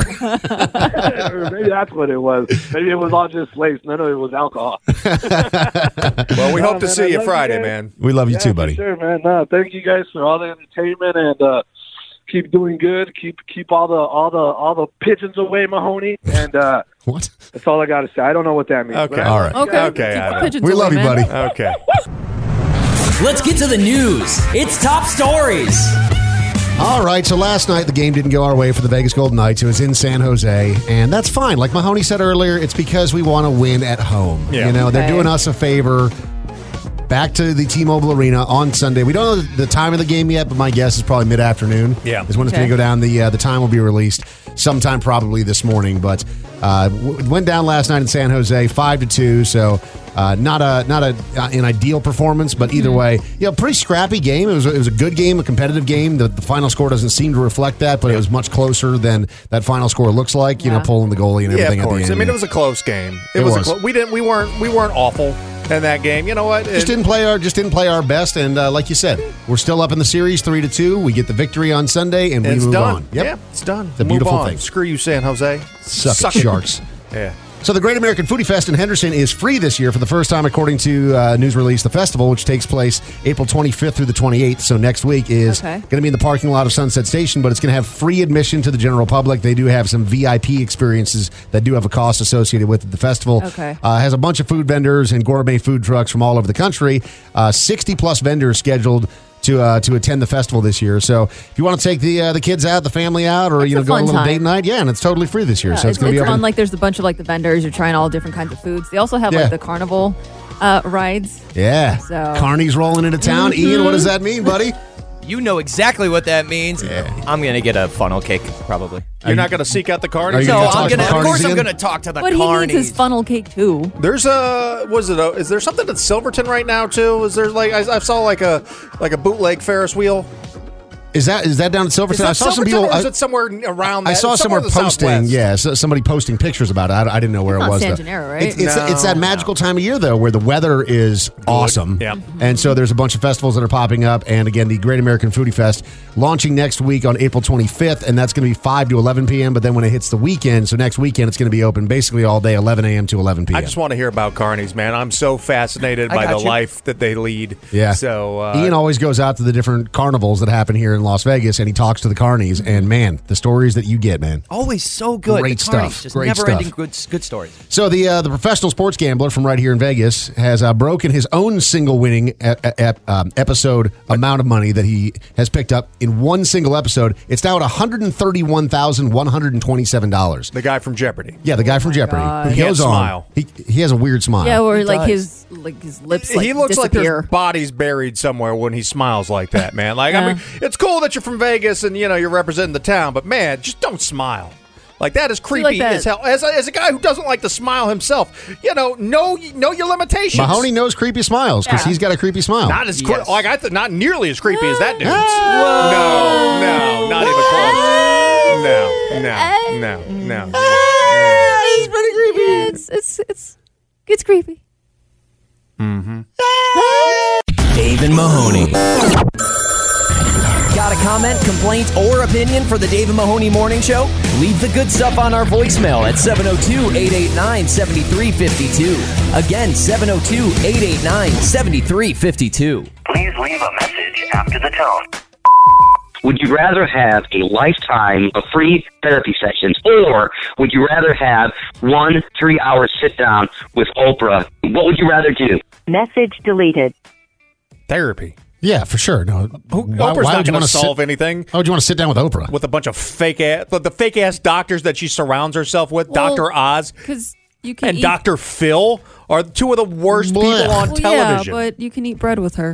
Or maybe that's what it was. Maybe it was all just lace. None of it was alcohol. well, we No, hope to man, see I you love Friday, you guys. man. We love you Yeah, too, for buddy. Sure, man. No, thank you guys for all the entertainment and uh, keep doing good. Keep keep all the all the all the pigeons away, Mahoney. And uh, What? that's all I got to say. I don't know what that means. Okay. but I All love right. you Okay. guys. Okay, Keep the Ivan. pigeons We away, love you, man. buddy. Okay. Let's get to the news. It's top stories. All right, so last night the game didn't go our way for the Vegas Golden Knights. It was in San Jose, and that's fine. Like Mahoney said earlier, it's because we want to win at home. Yeah. You know, they're Okay. doing us a favor. Back to the T-Mobile Arena on Sunday. We don't know the time of the game yet, but my guess is probably mid-afternoon. Yeah. is when it's Okay. going to go down. The uh, the time will be released sometime probably this morning. But uh, w- went down last night in San Jose, five to two. So uh, not a not a uh, an ideal performance, but either way, you know, pretty scrappy game. It was a, it was a good game, a competitive game. The, the final score doesn't seem to reflect that, but it was much closer than that final score looks like. You know, Yeah. pulling the goalie and Yeah, everything of at the course. end. I mean, it was a close game. It, It was. was. A clo- we didn't. We weren't. We weren't awful in that game. You know what? just It- didn't play our just didn't play our best, and uh, like you said, we're still up in the series three to two. We get the victory on Sunday, and we it's move done. on. Yep. Yeah, it's done. It's a Move beautiful on. thing. Screw you, San Jose. Suck, it, it. Sharks. Yeah. So the Great American Foodie Fest in Henderson is free this year for the first time, according to uh, news release. The festival, which takes place April twenty-fifth through the twenty-eighth, so next week, is Okay. going to be in the parking lot of Sunset Station, but it's going to have free admission to the general public. They do have some V I P experiences that do have a cost associated with it. The festival Okay. uh, has a bunch of food vendors and gourmet food trucks from all over the country. Uh, sixty plus vendors scheduled to uh, to attend the festival this year. So if you want to take the uh, the kids out, the family out, or It's you know a go on a fun little time. date night, yeah, and it's totally free this year. Yeah, so it's, it's, going to be it's open. fun. Like there's a bunch of like the vendors. You're trying all different kinds of foods. They also have Yeah. like the carnival uh, rides. yeah, So- Carney's rolling into town. Mhm. Ian, what does that mean, buddy? You know exactly what that means. I'm gonna get a funnel cake probably. You're not going to seek out the carnies? Are you No, gonna I'm talk to gonna. the Of course, carnies I'm again? gonna talk to the But he needs his carnies. funnel cake too. There's a was it a is there something at Silverton right now too? Is there like I, I saw like a like a bootleg Ferris wheel? Is that is that down at Silverton? Is that I saw some Silverton, people. or is I- it somewhere around? That? I saw It's somewhere in the posting, Southwest. yeah, so somebody posting pictures about it. I, I didn't know where It's it not was. San though. Gennaro, right? It's, it's, No, it's that magical time of year though, where the weather is awesome. Yeah. And so there's a bunch of festivals that are popping up, and again, the Great American Foodie Fest launching next week on April twenty-fifth, and that's going to be five to eleven p.m. But then when it hits the weekend, so next weekend, it's going to be open basically all day, eleven a.m. to eleven p.m. I just want to hear about carnies, man. I'm so fascinated I by got the you. life that they lead. Yeah. So uh, Ian always goes out to the different carnivals that happen here in Las Vegas, and he talks to the carnies. And man, the stories that you get, man. Always so good. Great The carnies, stuff. Just Great never-ending stuff. good, good stories. So the uh, the professional sports gambler from right here in Vegas has uh, broken his own single winning e- e- ep- um, episode amount of money that he has picked up in one single episode. It's now at one hundred thirty-one thousand one hundred twenty-seven dollars. the guy from Jeopardy. Yeah, the guy from Jeopardy. God. Who He can't goes on. smile. He he has a weird smile. Yeah, or He like does. his like his lips like he looks like disappear. there's bodies buried somewhere when he smiles like that, man. Like I Yeah. mean, it's cool that you're from Vegas and you know you're representing the town, but man, just don't smile. Like that is creepy like that- as hell. As a, as a guy who doesn't like to smile himself, you know, know know your limitations. Mahoney knows creepy smiles because Yeah. he's got a creepy smile. Not as cre- Yes. like I th- not nearly as creepy as that dude's. Whoa. No, no, not even close. No, no, no, no. It's pretty creepy. It's it's it's it's creepy. Dave and Mahoney. Got a comment, complaint, or opinion for the Dave and Mahoney Morning Show? Leave the good stuff on our voicemail at seven oh two, eight eight nine, seven three five two. Again, seven oh two, eight eight nine, seven three five two. Please leave a message after the tone. Would you rather have a lifetime of free therapy sessions, or would you rather have one three-hour sit-down with Oprah? What would you rather do? Message deleted. Therapy. Yeah, for sure. No, Who, why, Oprah's why not would you going want to to solve sit, anything Why would you want to sit down with Oprah? with a bunch of fake ass, the fake ass doctors that she surrounds herself with. Well, Doctor Oz Because you can and eat, Doctor Phil are two of the worst Blech. people on well, television. Yeah, but you can eat bread with her.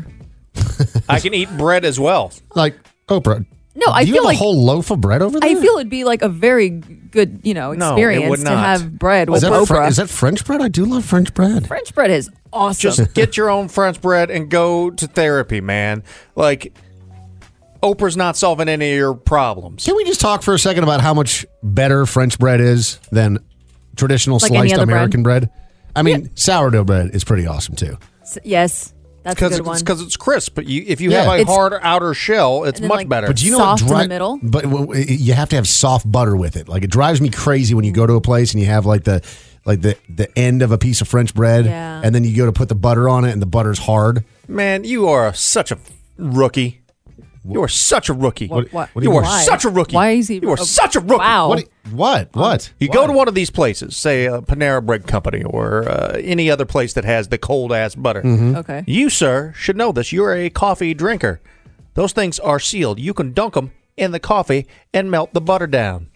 I can eat bread as well. Like Oprah. No, I do you feel have like a whole loaf of bread over there? I feel it'd be like a very good, you know, No, it experience would to not. have bread is with that, Oprah. Fre- is that French bread? I do love French bread. French bread is awesome. Just get your own French bread and go to therapy, man. Like, Oprah's not solving any of your problems. Can we just talk for a second about how much better French bread is than traditional Like any sliced other bread? American bread? I mean, sourdough bread is pretty awesome too. S- yes, that's a Because good one. it's, 'cause it's crisp. But you, if you Yeah. have a It's- hard outer shell, it's and then, much like, better. But do you know Soft what in the dri- middle? But w- w- you have to have soft butter with it. Like it drives me crazy when you go to a place and you have like the like the the end of a piece of French bread, Yeah. and then you go to put the butter on it, and the butter's hard. Man, you are such a rookie. You are such a rookie. What- what- what do you you are mean? Why? such a rookie. Why is he- You are oh, such a rookie. wow. What? What? What? You go to one of these places, say a Panera Bread Company or uh, any other place that has the cold ass butter. Mm-hmm. Okay. You, sir, should know this. You're a coffee drinker. Those things are sealed. You can dunk them in the coffee and melt the butter down.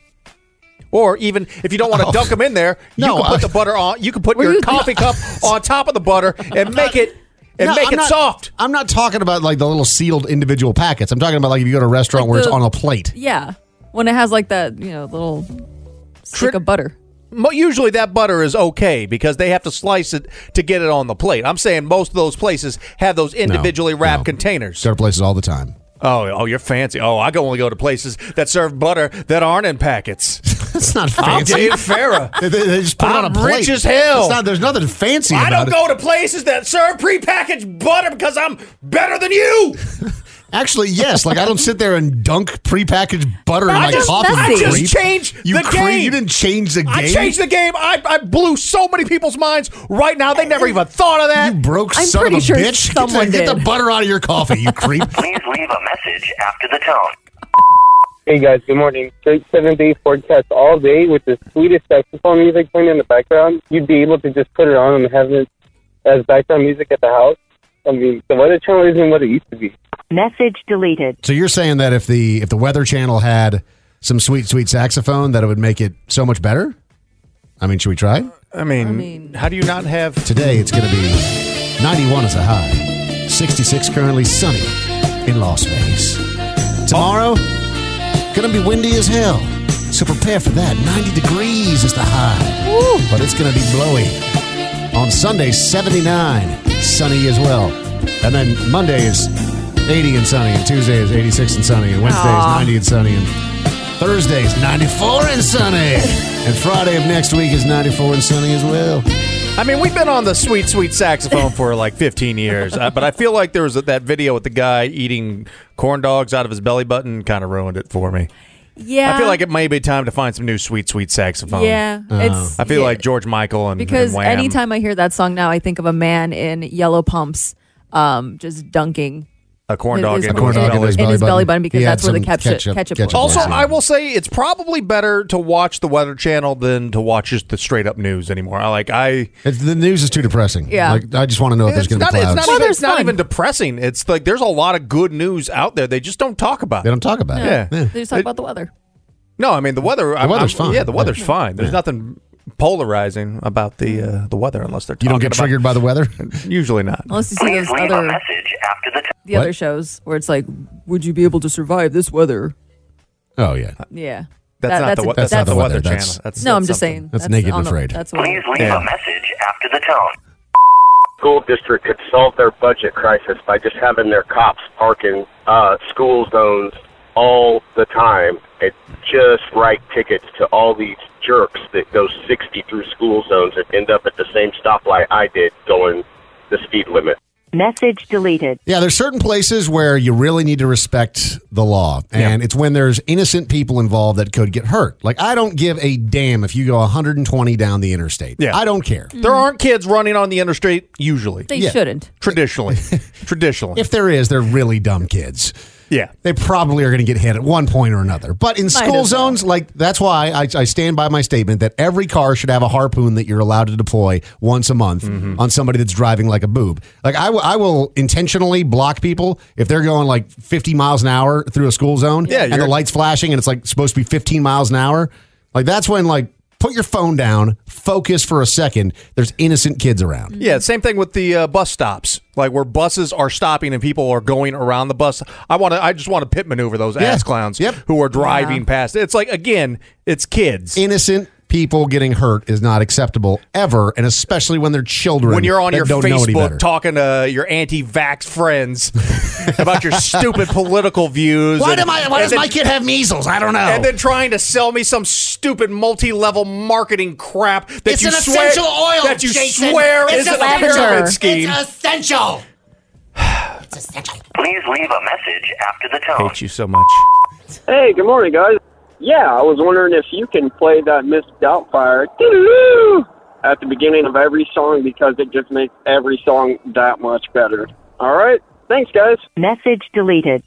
Or even if you don't want to Oh. dunk them in there, you No, can put I- the butter on. You can put Were your you- coffee cup on top of the butter and make it and No, make I'm it not- soft. I'm not talking about like the little sealed individual packets. I'm talking about like if you go to a restaurant Like where it's the- on a plate. Yeah, when it has like that, you know, little stick Trick- of butter. Mo- Usually that butter is okay because they have to slice it to get it on the plate. I'm saying most of those places have those individually wrapped no. containers. Go to places all the time. Oh, oh, you're fancy. Oh, I can only go to places that serve butter that aren't in packets. That's not I'm fancy. Dave Farah. They, they- they just put it on a I'm plate. rich as hell. It's not, there's nothing fancy I about don't go to places that serve prepackaged butter because I'm better than you. it. Actually, yes. Like I don't sit there and dunk prepackaged butter in I my just- coffee. I you just creep. changed you the creep. game. You didn't change the game. I changed the game. I, I blew so many people's minds right now. They never even thought of that. You broke I'm son pretty of a sure bitch. someone get, the, get the did. butter out of your coffee, you creep. Please leave a message after the tone. Hey guys, good morning. Straight seven day forecast all day with the sweetest saxophone music playing in the background. You'd be able to just put it on and have it as background music at the house. I mean, the Weather Channel isn't what it used to be. Message deleted. So you're saying that if the if the Weather Channel had some sweet, sweet saxophone, that it would make it so much better? I mean, should we try? I mean, I mean how do you not have... Today, it's going to be ninety-one as a high, sixty-six currently sunny in Las Vegas. Tomorrow, going to be windy as hell. So prepare for that. ninety degrees is the high. Woo. But it's going to be blowy. On Sunday, seventy-nine, sunny as well. And then Monday is eighty and sunny, and Tuesday is eighty-six and sunny, and Wednesday Aww. is ninety and sunny, and Thursday is ninety-four and sunny, and Friday of next week is ninety-four and sunny as well. I mean, we've been on the sweet, sweet saxophone for like fifteen years, uh, but I feel like there was a, that video with the guy eating corn dogs out of his belly button kind of ruined it for me. Yeah. I feel like it may be time to find some new sweet, sweet saxophone. Yeah. Uh, it's, I feel yeah. like George Michael and Because and Wham. anytime I hear that song now, I think of a man in yellow pumps um, just dunking a corn dog his, in, his, his, belly. in his, belly, belly button because He that's had where the some ketchup, ketchup- ketchup, ketchup was. Also, I will say it's probably better to watch the Weather Channel than to watch just the straight up news anymore. I like I It's, the news is too depressing. Yeah. Like, I just want to know if there's it's going to not, be it's clouds. not, even, Weather's it's not fun. even depressing. It's like there's a lot of good news out there. They just don't talk about They it. don't talk about Yeah. it. Yeah. They just talk It- about the weather. No, I mean the weather. The weather's fine. Yeah, the weather's Yeah. fine. There's Yeah. nothing polarizing about the uh, the weather unless they're You talking don't get about- triggered by the weather? Usually not. Unless you see Please those leave a other message after the tone. the What? other shows where it's like, would you be able to survive this weather? Oh, yeah. Yeah. That's That- not the a- we- that's, not the weather. Weather That's- Channel. That's, No, I'm that's just something. saying. That's Naked and on the- Afraid. That's what Please leave Yeah. a message after the tone. School district could solve their budget crisis by just having their cops parking uh, school zones all the time and just write tickets to all these jerks that go sixty through school zones and end up at the same stoplight I did going the speed limit. Message deleted. Yeah, there's certain places where you really need to respect the law. And it's when there's innocent people involved that could get hurt. Like, I don't give a damn if you go one hundred twenty down the interstate. Yeah. I don't care. There aren't kids running on the interstate usually. They Yeah. shouldn't. Traditionally, traditionally. If there is, they're really dumb kids. Yeah. They probably are going to get hit at one point or another. But in school as well. zones, like that's why I, I stand by my statement that every car should have a harpoon that you're allowed to deploy once a month Mm-hmm. on somebody that's driving like a boob. Like I, w- I will intentionally block people if they're going like fifty miles an hour through a school zone Yeah, and the you're- light's flashing and it's like supposed to be fifteen miles an hour. Like that's when like put your phone down, focus for a second. There's innocent kids around. Yeah, same thing with the uh, bus stops, like where buses are stopping and people are going around the bus. I want to. I just want to pit maneuver those Yeah. ass clowns Yep. who are driving Yeah. past. It's like again, it's kids. Innocent people getting hurt is not acceptable ever, and especially when they're children. When you're on that your don't know any better. Facebook talking to your anti-vax friends about your stupid political views. Why, and- do my, why and does then- my kid have measles? I don't know. And then trying to sell me some stupid multi-level marketing crap that It's you an swear, essential oil, that you Jason. swear It's is a lavender. pyramid scheme. It's essential. Please leave a message after the tone. Hate you so much. Hey, good morning, guys. Yeah, I was wondering if you can play that Miss Doubtfire doo-doo-doo at the beginning of every song because it just makes every song that much better. All right? Thanks, guys. Message deleted.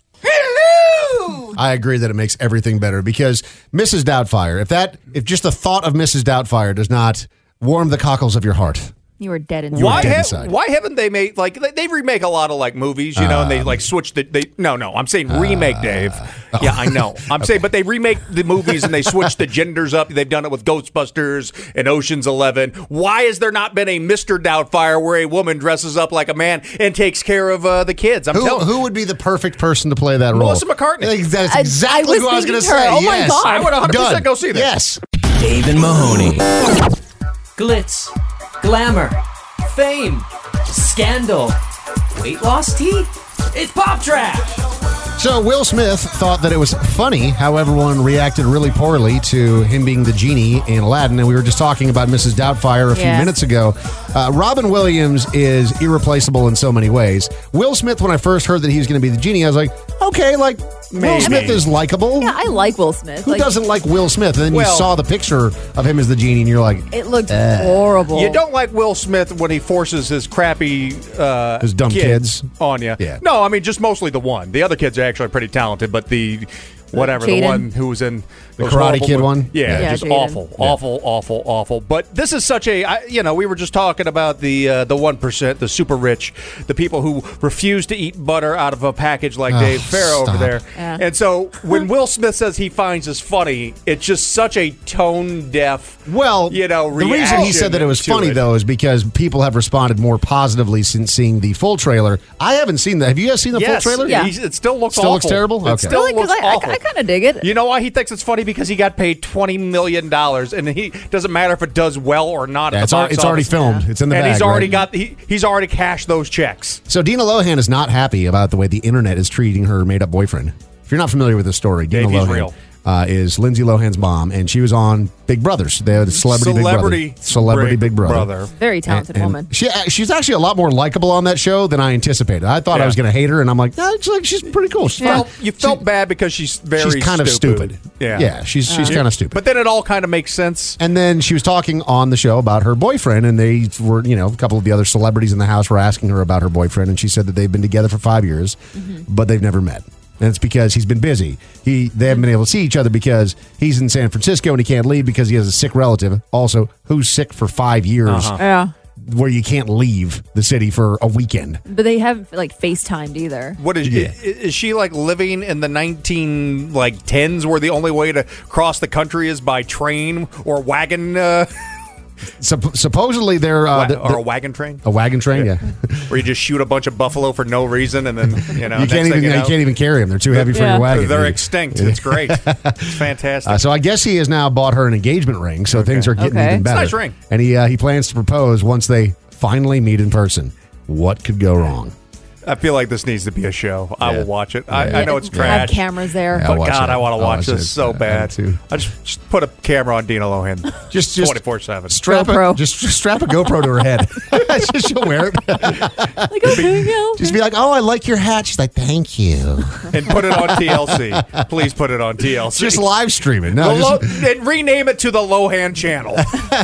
I agree that it makes everything better because Missus Doubtfire, if that, if just the thought of Missus Doubtfire does not warm the cockles of your heart, You were dead inside. You were Why, dead ha- inside. why haven't they made like they, they remake a lot of like movies, you know, and they like switch the they no no I'm saying remake, Dave. Yeah, I know. I'm saying, but they remake the movies and they switch the genders up. They've done it with Ghostbusters and Ocean's Eleven. Why has there not been a Mister Doubtfire where a woman dresses up like a man and takes care of uh, the kids? I'm who, telling. who would be the perfect person to play that role? Melissa McCartney. Ex- That's I- exactly I was who I was going to thinking her. say. Oh my yes. God. I would one hundred percent Done. go see that. Yes. Dave and Mahoney. Glitz, glamour, fame, scandal, weight loss tea. It's pop trash. So Will Smith thought that it was funny how everyone reacted really poorly to him being the genie in Aladdin, and we were just talking about Missus Doubtfire a few Yeah. minutes ago. Uh, Robin Williams is irreplaceable in so many ways. Will Smith, when I first heard that he was going to be the genie, I was like, okay, like Will Maybe. Smith is likable. Yeah, I like Will Smith. Who Like, doesn't like Will Smith? And then Well- you saw the picture of him as the genie, and you're like, It looked Uh, horrible. You don't like Will Smith when he forces his crappy uh, His dumb kids. on you. Yeah. No, I mean just mostly the one. The other kids are actually pretty talented, but the whatever the Jaden. one who was in The Those Karate horrible Kid mo- one? Yeah, Yeah, just Jaden. awful, Yeah. awful, awful, awful. But this is such a, I, you know, we were just talking about the uh, the one percent, the super rich, the people who refuse to eat butter out of a package like Oh, Dave Farrow over stop. there. Yeah. And so when Will Smith says he finds us funny, it's just such a tone deaf, Well, you know, the reason he said that it was to funny, it. though, is because people have responded more positively since seeing the full trailer. I haven't seen that. Have you guys seen the Yes, full trailer? he's- it still looks Still looks awful. terrible? It Okay. still Really? Because looks I, I, awful. I kind of dig it. You know why he thinks it's funny? Because he got paid twenty million dollars, and he doesn't matter if it does well or not. Yeah, at the it's, al- box it's already office. filmed. It's in the and bag. he's already right? got he, he's already cashed those checks. So Dina Lohan is not happy about the way the internet is treating her made-up boyfriend. If you're not familiar with the story, Dina Dave, he's Lohan real. Uh, is Lindsay Lohan's mom, and she was on Big Brothers. They're the Celebrity, Celebrity Big Brother. Celebrity Big Big Brother. Brother. Very talented And- and woman. She she's actually a lot more likable on that show than I anticipated. I thought I Yeah. was going to hate her, and I'm like, no, she's, like, she's pretty cool. She's, Well, fun. you felt bad because she's very she's kind of stupid. Yeah, Yeah, she's she's kind of stupid. But then it all kind of makes sense. And then she was talking on the show about her boyfriend, and they were, you know, a couple of the other celebrities in the house were asking her about her boyfriend, and she said that they've been together for five years, but they've never met. And it's because he's been busy. He They haven't been able to see each other because he's in San Francisco and he can't leave because he has a sick relative. Also, who's sick for five years Uh-huh. Yeah. where you can't leave the city for a weekend? But they haven't like FaceTimed either. What is, Yeah. is is she like living in the nineteen like tens where the only way to cross the country is by train or wagon uh, Supp- supposedly they're... Uh, wa- the- or the- a wagon train? a wagon train, yeah. Where you just shoot a bunch of buffalo for no reason and then you know you next can't thing even you, you know, can't even carry them. They're too heavy for Yeah. your wagon. they're extinct. It's great. It's fantastic. Uh, so I guess he has now bought her an engagement ring, so things are getting Okay. even It's a better. nice ring. And he uh, he plans to propose once they finally meet in person. What could go wrong? I feel like this needs to be a show. I Yeah. will watch it. I, Yeah. I know it's Have trash. cameras there. Yeah, I'll But watch God, it. I want to I'll watch watch this it. so I- I bad. do too. I just, just put a camera on Dina Lohan. Just just twenty-four seven. strap GoPro. a, just strap a GoPro to her head. Just she'll wear it. Like, okay, yeah. Just be like, "Oh, I like your hat." She's like, "Thank you." And put it on T L C. Please put it on T L C. Just live stream it. The No, Lo- just, and rename it to the Lohan channel.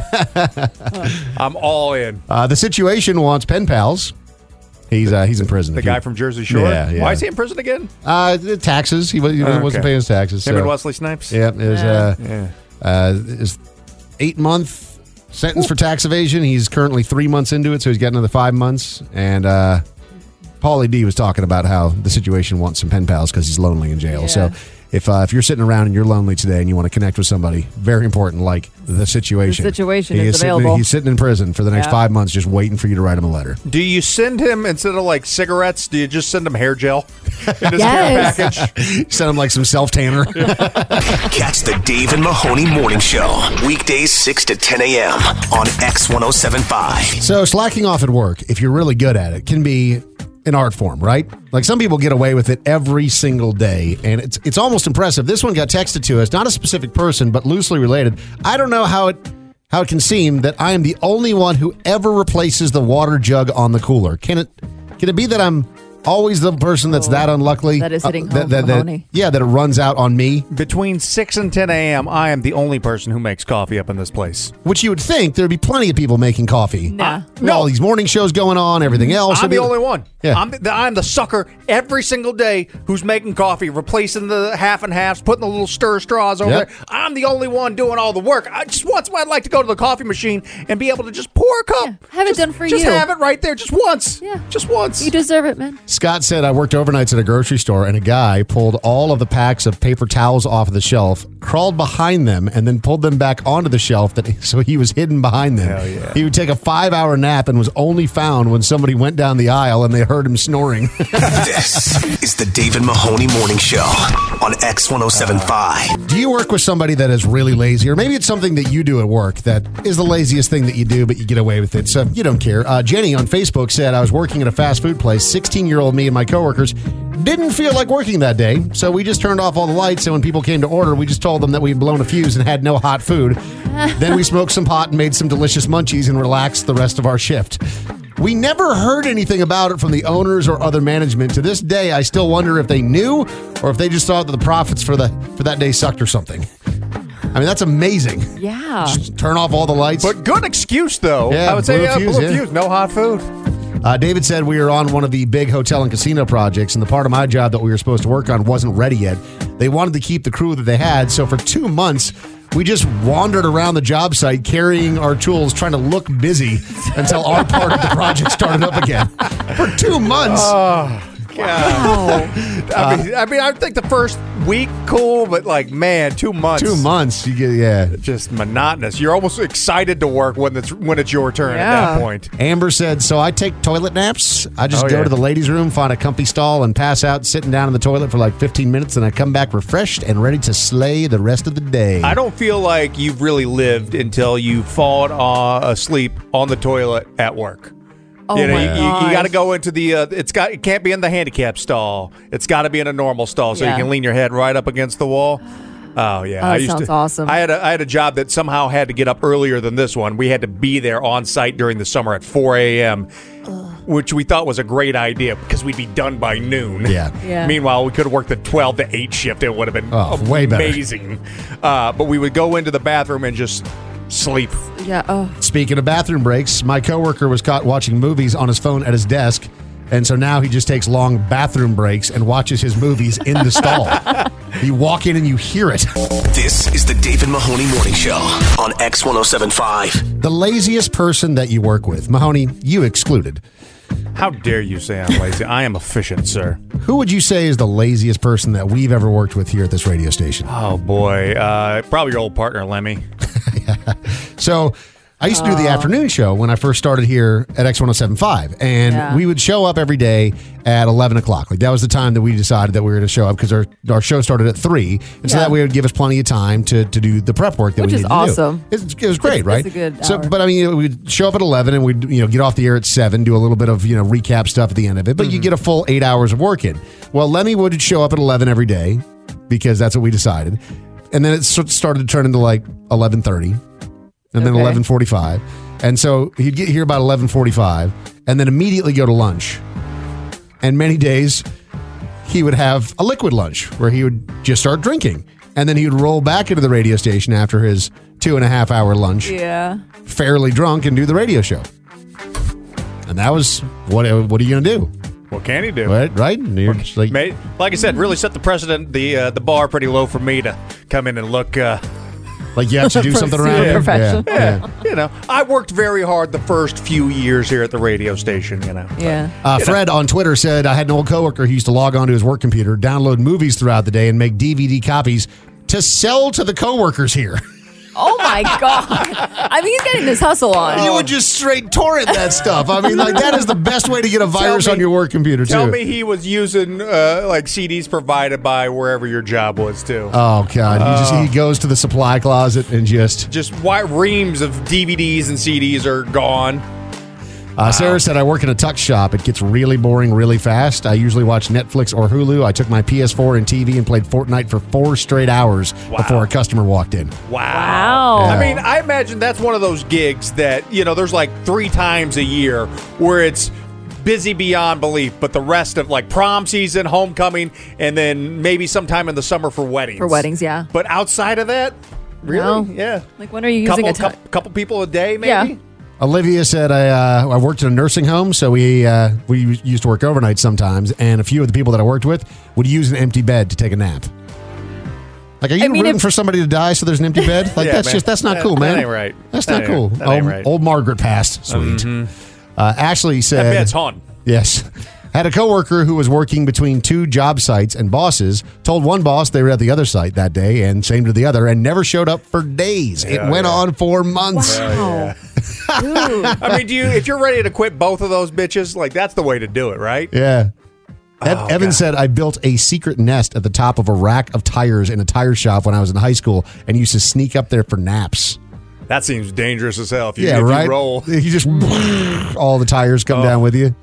I'm all in. uh, the Situation wants pen pals. He's uh, he's in prison. The guy from Jersey Shore. Yeah, yeah. Why is he in prison again? Uh, the taxes. He, was, he Oh, wasn't okay. paying his taxes. Him so- and Wesley Snipes. Yeah, it was, uh, Yeah. uh, his eight month sentence for tax evasion. He's currently three months into it, so he's got another five months. And uh, Paulie D was talking about how the Situation wants some pen pals because he's lonely in jail. Yeah. So if uh, if you're sitting around and you're lonely today and you want to connect with somebody, very important, like the Situation. The Situation He is sitting- available. he's sitting in prison for the next Yeah. five months, just waiting for you to write him a letter. Do you send him, instead of like cigarettes, do you just send him hair gel in his Yes. care package? Send him like some self tanner. Catch the Dave and Mahoney Morning Show. Weekdays six to ten a.m. on X ten seventy-five. So slacking off at work, if you're really good at it, can be an art form, right? Like some people get away with it every single day, and it's it's almost impressive. This one got texted to us, not a specific person, but loosely related. I don't know how it how it can seem that I am the only one who ever replaces the water jug on the cooler. Can it can it be that I'm always the person that's that unlucky? That is hitting Uh, home that, for that- Mahoney. Yeah, that it runs out on me. Between six and ten a.m., I am the only person who makes coffee up in this place. Which you would think there'd be plenty of people making coffee. Nah. With all these morning shows going on, everything else. I'm It'd be- the only one. Yeah. I'm the, I'm the sucker every single day who's making coffee, replacing the half and halves, putting the little stir straws over Yep. there. I'm the only one doing all the work. I just once I'd like to go to the coffee machine and be able to just pour a cup. Yeah, have it Just- done for just you. have it right there, just once. Yeah. just once. You deserve it, man. Scott said, I worked overnights at a grocery store, and a guy pulled all of the packs of paper towels off of the shelf, crawled behind them, and then pulled them back onto the shelf. That so he was hidden behind them. Hell yeah. He would take a five-hour nap and was only found when somebody went down the aisle and they heard him snoring. This is the Dave and Mahoney Morning Show on X ten seventy-five. Do you work with somebody that is really lazy, or maybe it's something that you do at work that is the laziest thing that you do, but you get away with it, so you don't care? Uh, Jenny on Facebook said, I was working at a fast food place. sixteen-year-old me and my coworkers didn't feel like working that day, so we just turned off all the lights, and when people came to order, we just told them that we had blown a fuse and had no hot food. Then we smoked some pot and made some delicious munchies and relaxed the rest of our shift. We never heard anything about it from the owners or other management. To this day, I still wonder if they knew or if they just thought that the profits for the for that day sucked or something. I mean, that's amazing. Yeah. Just turn off all the lights. But good excuse, though. Yeah, I would say, blew a yeah, fuse, blew a yeah. fuse, no hot food. Uh, David said we were on one of the big hotel and casino projects, and the part of my job that we were supposed to work on wasn't ready yet. they wanted to keep the crew that they had. So for two months, we just wandered around the job site carrying our tools, trying to look busy until our part of the project started up again. For two months. Oh, God. I mean, I mean, I think the first week cool, but like, man, two months. Two months. You get, yeah. Just monotonous. You're almost excited to work when it's when it's your turn Yeah. at that point. Amber said, so I take toilet naps. I just Oh, go yeah. to the ladies' room, find a comfy stall, and pass out sitting down in the toilet for like fifteen minutes, and I come back refreshed and ready to slay the rest of the day. I don't feel like you've really lived until you fall uh, asleep on the toilet at work. Oh you know, my you, you, gosh. got to go into the. Uh, it's got. It can't be in the handicap stall. It's got to be in a normal stall, so Yeah. you can lean your head right up against the wall. Oh yeah, Oh, I that used sounds to, awesome. I had a I had a job that somehow had to get up earlier than this one. We had to be there on site during the summer at four a.m., which we thought was a great idea because we'd be done by noon. Yeah. Yeah. Meanwhile, we could have worked the twelve to eight shift. It would have been Oh, way better. amazing. Uh, but we would go into the bathroom and just sleep. Yeah. Oh. Speaking of bathroom breaks, my coworker was caught watching movies on his phone at his desk, and so now he just takes long bathroom breaks and watches his movies in the stall. You walk in and you hear it. This is the Dave and Mahoney Morning Show on X one oh seven point five. The laziest person that you work with, Mahoney, you excluded. How dare you say I'm lazy? I am efficient, sir. Who would you say is the laziest person that we've ever worked with here at this radio station? Oh, boy. Uh, probably your old partner, Lemmy. So I used to do the Oh. afternoon show when I first started here at X one oh seven point five, and Yeah. we would show up every day at eleven o'clock. Like that was the time that we decided that we were going to show up because our, our show started at three, and so Yeah. that way it would give us plenty of time to, to do the prep work that Which we is needed to awesome. do. It's, it was great, It's- right? it's a good So, hour. but I mean, we'd show up at eleven, and we'd you know get off the air at seven, do a little bit of you know recap stuff at the end of it, but you get a full eight hours of work in. Well, Lemmy would show up at eleven every day because that's what we decided, and then it sort of started to turn into like eleven thirty. And then Okay. eleven forty-five. And so he'd get here about eleven forty-five and then immediately go to lunch. And many days he would have a liquid lunch where he would just start drinking. And then he would roll back into the radio station after his two and a half hour lunch, Yeah. fairly drunk, and do the radio show. And that was, what What are you going to do? What can he do? Right? Right? And you're just like, Mate, like I said, really set the precedent, the uh, the bar pretty low for me to come in and look. Uh, like you actually do something Super around here? professional. Yeah. yeah, you know, I worked very hard the first few years here at the radio station. You know, Yeah. Uh, Fred on Twitter said, I had an old coworker who used to log on to his work computer, download movies throughout the day, and make D V D copies to sell to the coworkers here. Oh my god. I mean, he's getting this hustle on. You would just straight torrent that stuff. I mean, like that is the best way to get a virus me- on your work computer, Tell too. me he was using uh, like C Ds provided by wherever your job was too. Oh God! he just he goes to the supply closet and just. Just why reams of D V Ds and C Ds are gone. Uh, Sarah said, I work in a tuck shop. It gets really boring really fast. I usually watch Netflix or Hulu. I took my P S four and T V and played Fortnite for four straight hours Wow. before a customer walked in. Wow. Wow. Yeah. I mean, I imagine that's one of those gigs that, you know, there's like three times a year where it's busy beyond belief, but the rest of like prom season, homecoming, and then maybe sometime in the summer for weddings. For weddings, yeah. But outside of that, really? No. Yeah. Like, when are you using couple, a tu- couple, couple people a day, maybe? Yeah. Olivia said, I, uh, I worked in a nursing home, so we uh, we used to work overnight sometimes, and a few of the people that I worked with would use an empty bed to take a nap. Like, are you I mean, rooting if- for somebody to die so there's an empty bed? Like, Yeah, that's man. just, that's not That- cool, man. that ain't right. That's That not ain't- cool. that ain't old, right. old Margaret passed. Sweet. Mhm. Uh, Ashley said, That bed's haunted. yes. Had a coworker who was working between two job sites, and bosses told one boss they were at the other site that day, and same to the other, and never showed up for days. It Yeah, went yeah. on for months. Wow. Dude. I mean, do you if you're ready to quit both of those bitches, like that's the way to do it, right? Yeah. Ev- Oh, Evan God. said, I built a secret nest at the top of a rack of tires in a tire shop when I was in high school and used to sneak up there for naps. That seems dangerous as hell. If you, yeah, if right? you roll. You just, all the tires come Oh. down with you.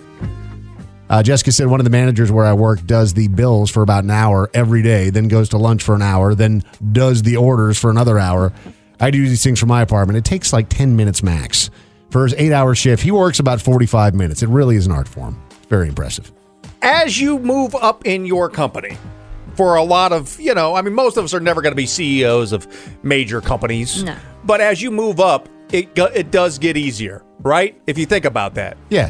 Uh, Jessica said, one of the managers where I work does the bills for about an hour every day, then goes to lunch for an hour, then does the orders for another hour. I do these things for my apartment. It takes like ten minutes max. For his eight-hour shift, he works about forty-five minutes. It really is an art form. It's very impressive. As you move up in your company, for a lot of, you know, I mean, most of us are never going to be C E Os of major companies. No. But as you move up, it go- it does get easier, right? If you think about that. Yeah.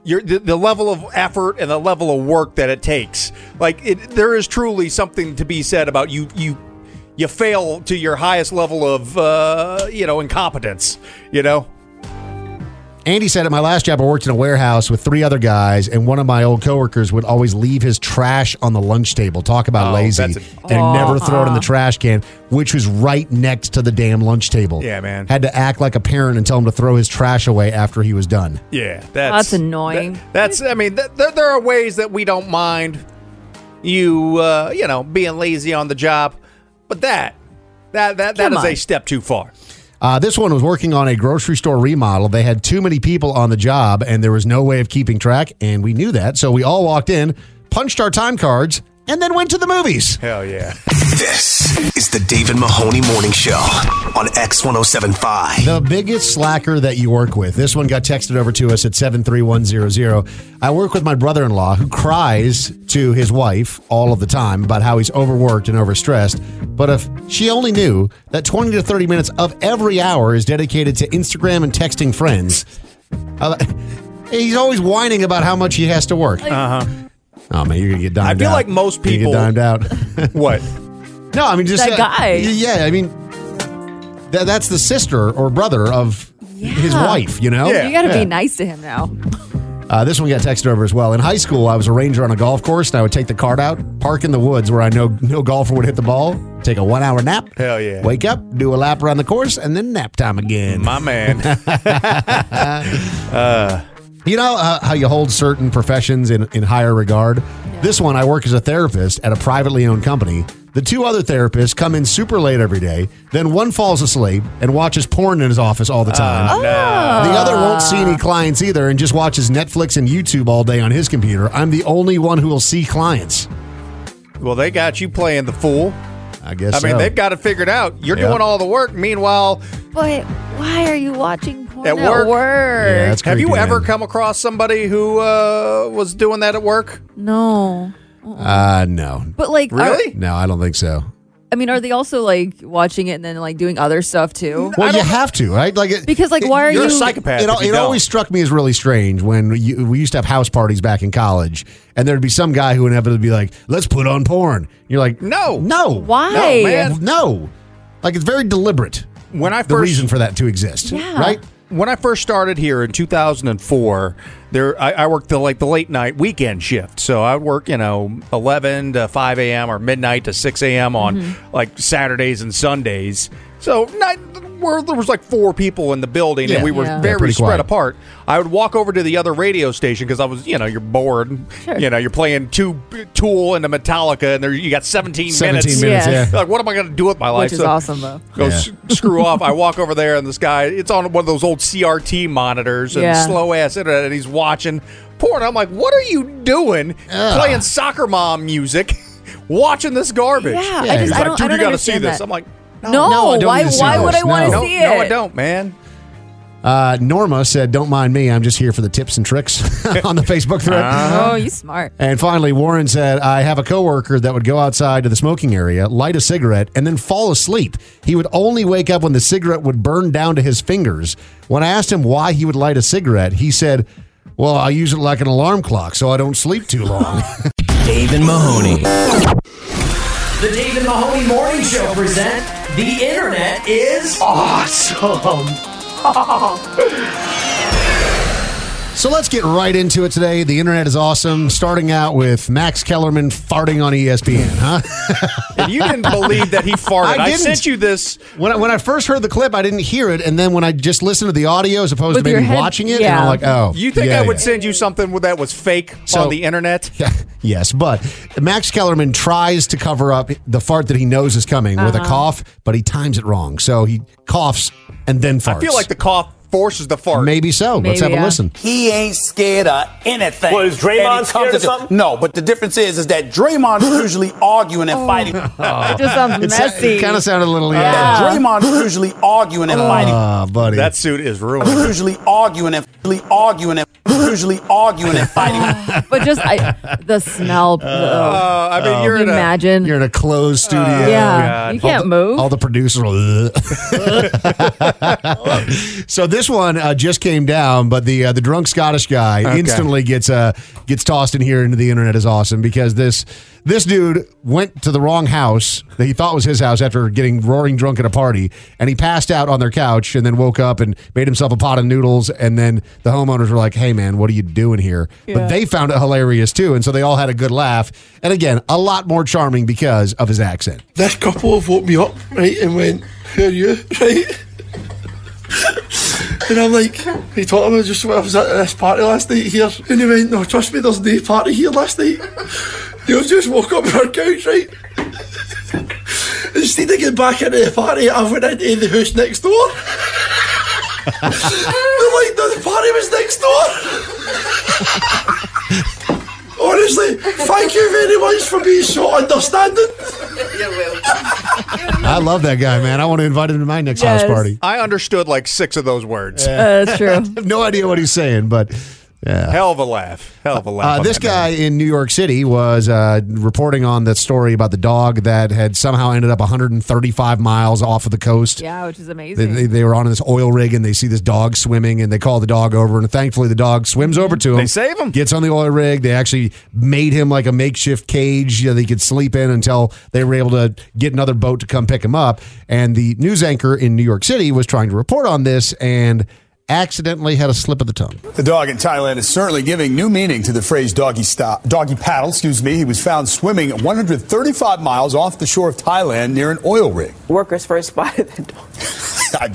your the, the level of effort and the level of work that it takes. Like it, there is truly something to be said about you you you fail to your highest level of uh, you know incompetence. You know. Andy said at my last job, I worked in a warehouse with three other guys, and one of my old coworkers would always leave his trash on the lunch table. Talk about Oh, lazy. that's a- and Aw. never throw it in the trash can, which was right next to the damn lunch table. Yeah, man. Had to act like a parent and tell him to throw his trash away after he was done. Yeah, that's That's annoying. that- that's I mean, th- th- there are ways that we don't mind you, uh, you know, being lazy on the job, but that that that that Come is a on. step too far. Uh, this one was working on a grocery store remodel. They had too many people on the job, and there was no way of keeping track, and we knew that. So we all walked in, punched our time cards, and then went to the movies. Hell yeah. This is the David Mahoney Morning Show on X one oh seven point five. The biggest slacker that you work with. This one got texted over to us at seven three one zero zero. I work with my brother-in-law who cries to his wife all of the time about how he's overworked and overstressed. But if she only knew that twenty to thirty minutes of every hour is dedicated to Instagram and texting friends. Uh, he's always whining about how much he has to work. Uh-huh. Oh, man, you're going to get dimed out. I feel like most You're people- gonna get dimed out. What? No, I mean, just... That guy. Yeah, I mean, that, that's the sister or brother of his Yeah. wife, you know? You got to Yeah. be nice to him now. Uh, this one got texted over as well. In high school, I was a ranger on a golf course, and I would take the cart out, park in the woods where I know no golfer would hit the ball, take a one-hour nap, Hell yeah. wake up, do a lap around the course, and then nap time again. My man. uh, You know uh, how you hold certain professions in, in higher regard? This one, I work as a therapist at a privately owned company. The two other therapists come in super late every day. Then one falls asleep and watches porn in his office all the time. uh, no. The other won't see any clients either and just watches Netflix and YouTube all day on his computer. I'm the only one who will see clients. Well, they got you playing the fool. I guess I mean, so. they've got it figured out. You're Yeah. doing all the work. Meanwhile, But why are you watching porn At at work? work? Yeah, that's have you creepy, ever man. come across somebody who uh, was doing that at work? No. Uh, no. But like, are- Really? No, I don't think so. I mean, are they also like watching it and then like doing other stuff too? Well, you have to, right? Like, it, Because, like, why are You're a you- psychopath. It, if you it don't. always struck me as really strange when you, we used to have house parties back in college, and there'd be some guy who would inevitably be like, "Let's put on porn." You're like, No. no, Why? No, man. no." Like it's very deliberate. When I The first reason for that to exist, Yeah. right? when I first started here in two thousand four, there I, I worked the like the late night weekend shift. So I would work, you know, eleven to five a.m. or midnight to six a.m. on Mm-hmm. like Saturdays and Sundays. So not, where there was like four people in the building, Yeah. and we were Yeah. Yeah, very pretty spread quiet. apart. I would walk over to the other radio station because I was, you know, you're bored. Sure. You know, you're playing two Tool and a Metallica, and there you got seventeen, Seventeen minutes. minutes, Yes. yeah. Like, what am I going to do with my life? Which is So- awesome though. Go Yeah. s- screw off. I walk over there, and this guy, it's on one of those old C R T monitors and Yeah. slow ass internet, and he's watching porn. I'm like, what are you doing? Ugh. Playing soccer mom music, watching this garbage. Yeah, I He's just- like, I don't- dude, I don't you got to see understand this. that. I'm like, no, No, No, I don't why? need to see Why would this. I want to No. see no, it? I don't, man. Uh, Norma said, "Don't mind me. I'm just here for the tips and tricks" on the Facebook thread. Oh, you smart. And finally, Warren said, I have a coworker that would go outside to the smoking area, light a cigarette, and then fall asleep. He would only wake up when the cigarette would burn down to his fingers. When I asked him why he would light a cigarette, he said, well, I use it like an alarm clock so I don't sleep too long. Dave and Mahoney. The Dave and Mahoney Morning Show present The Internet is Awesome. So let's get right into it today. The internet is awesome. Starting out with Max Kellerman farting on E S P N, huh? And you didn't believe that he farted. I I, didn't. sent you this. When I, when I first heard the clip, I didn't hear it. And then when I just listened to the audio as opposed With to your maybe head- watching it, and yeah. I'm like, oh. You think yeah, I would yeah. send you something that was fake So- on the internet? Yeah, yes, but Max Kellerman tries to cover up the fart that he knows is coming with a Uh-huh. cough, but he times it wrong. So he coughs and then farts. I feel like the cough forces the fart. Maybe so. Let's Maybe, have a yeah. listen. He ain't scared of anything. Well, is Draymond And it scared comes of to- something? No, but the difference is, is that Draymond is usually arguing and fighting. It just sounds It's, messy. it kind of sounded a little, That yeah. Draymond is usually arguing and fighting. Ah, buddy. That suit is ruined. Usually arguing and usually arguing and usually arguing and fighting. But just I, the smell. Uh, Uh, I mean, you're you in a. imagine? You're in a closed studio. yeah, God. you can't all the, move. All the producers are. So this this one uh, just came down, but the uh, the drunk Scottish guy Okay. instantly gets uh, gets tossed in here into the internet is awesome because this this dude went to the wrong house that he thought was his house after getting roaring drunk at a party, and he passed out on their couch and then woke up and made himself a pot of noodles, and then the homeowners were like, hey man, what are you doing here? Yeah. But they found it hilarious too, and so they all had a good laugh, and again, a lot more charming because of his accent. This couple have woke me up, right, and went, who are you, right? And I'm like, he told him I just I was at this party last night here, and he went, no, trust me, there's no party here last night. You've just woke up on our couch, right? Instead of getting back into the party, I went into the house next door. They're like, no, the party was next door. Honestly, thank you very much for being so understanding. You're welcome. I love that guy, man. I want to invite him to my next Yes. house party. I understood like six of those words. Uh, that's true. I have no idea what he's saying, but yeah. Hell of a laugh. Hell of a laugh. Uh, on this that guy man. in New York City was uh, reporting on the story about the dog that had somehow ended up one hundred thirty-five miles off of the coast. Yeah, which is They, amazing. they, they were on this oil rig and they see this dog swimming and they call the dog over, and thankfully the dog swims over to him. They save him. Gets on the oil rig. They actually made him like a makeshift cage that he could sleep in until they were able to get another boat to come pick him up. And the news anchor in New York City was trying to report on this and accidentally had a slip of the tongue. The dog in Thailand is certainly giving new meaning to the phrase doggy stop, doggy paddle, excuse me. He was found swimming one hundred thirty-five miles off the shore of Thailand near an oil rig. Workers first spotted the dog. I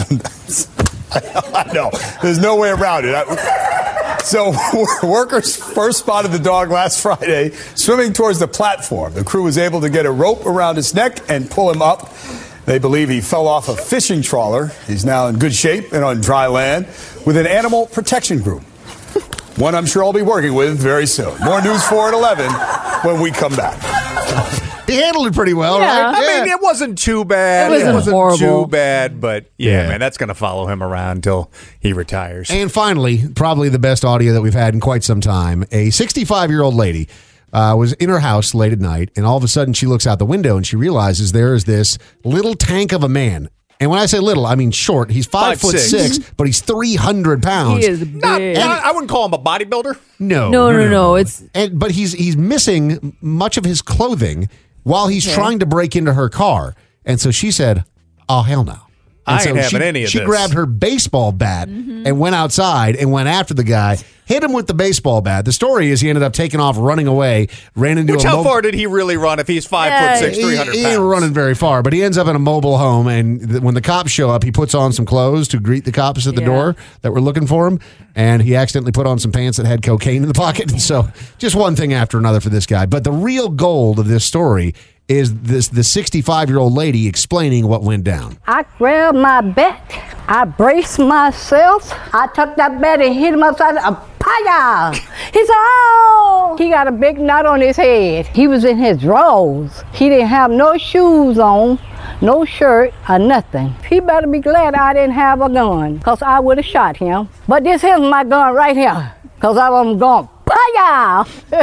don't I know. There's no way around it. I, so workers first spotted the dog last Friday swimming towards the platform. The crew was able to get a rope around his neck and pull him up. They believe he fell off a fishing trawler. He's now in good shape and on dry land with an animal protection group. One I'm sure I'll be working with very soon. More news four at eleven when we come back. He handled it pretty well, Yeah. right? I mean, it wasn't too bad. It wasn't horrible. too bad, but yeah, Yeah. man, that's going to follow him around until he retires. And finally, probably the best audio that we've had in quite some time. A sixty-five-year-old lady uh, was in her house late at night, and all of a sudden she looks out the window and she realizes there is this little tank of a man. And when I say little, I mean short. He's five, Five, foot six. six, but he's three hundred pounds. He is big. Not- not- I wouldn't call him a bodybuilder. No, No, no, no, it's- and, but he's he's missing much of his clothing while he's Okay. trying to break into her car, and so she said, "Oh hell no." And I ain't so having she, any of she this. grabbed her baseball bat and went outside and went after the guy, hit him with the baseball bat. The story is he ended up taking off, running away, ran into Which a how mob- far did he really run if he's five Yeah, foot six, he, three hundred he pounds? ain't running very far, but he ends up in a mobile home, and th- when the cops show up, he puts on some clothes to greet the cops at the Yeah. door that were looking for him, and he accidentally put on some pants that had cocaine in the pocket. And so just one thing after another for this guy. But the real gold of this story is this the sixty-five-year-old lady explaining what went down. I grabbed my bat. I braced myself. I took that bat and hit him upside the Paya! He said, oh! He got a big knot on his head. He was in his drawers. He didn't have no shoes on, no shirt, or nothing. He better be glad I didn't have a gun, because I would have shot him. But this here's my gun right here, because I was going, Paya!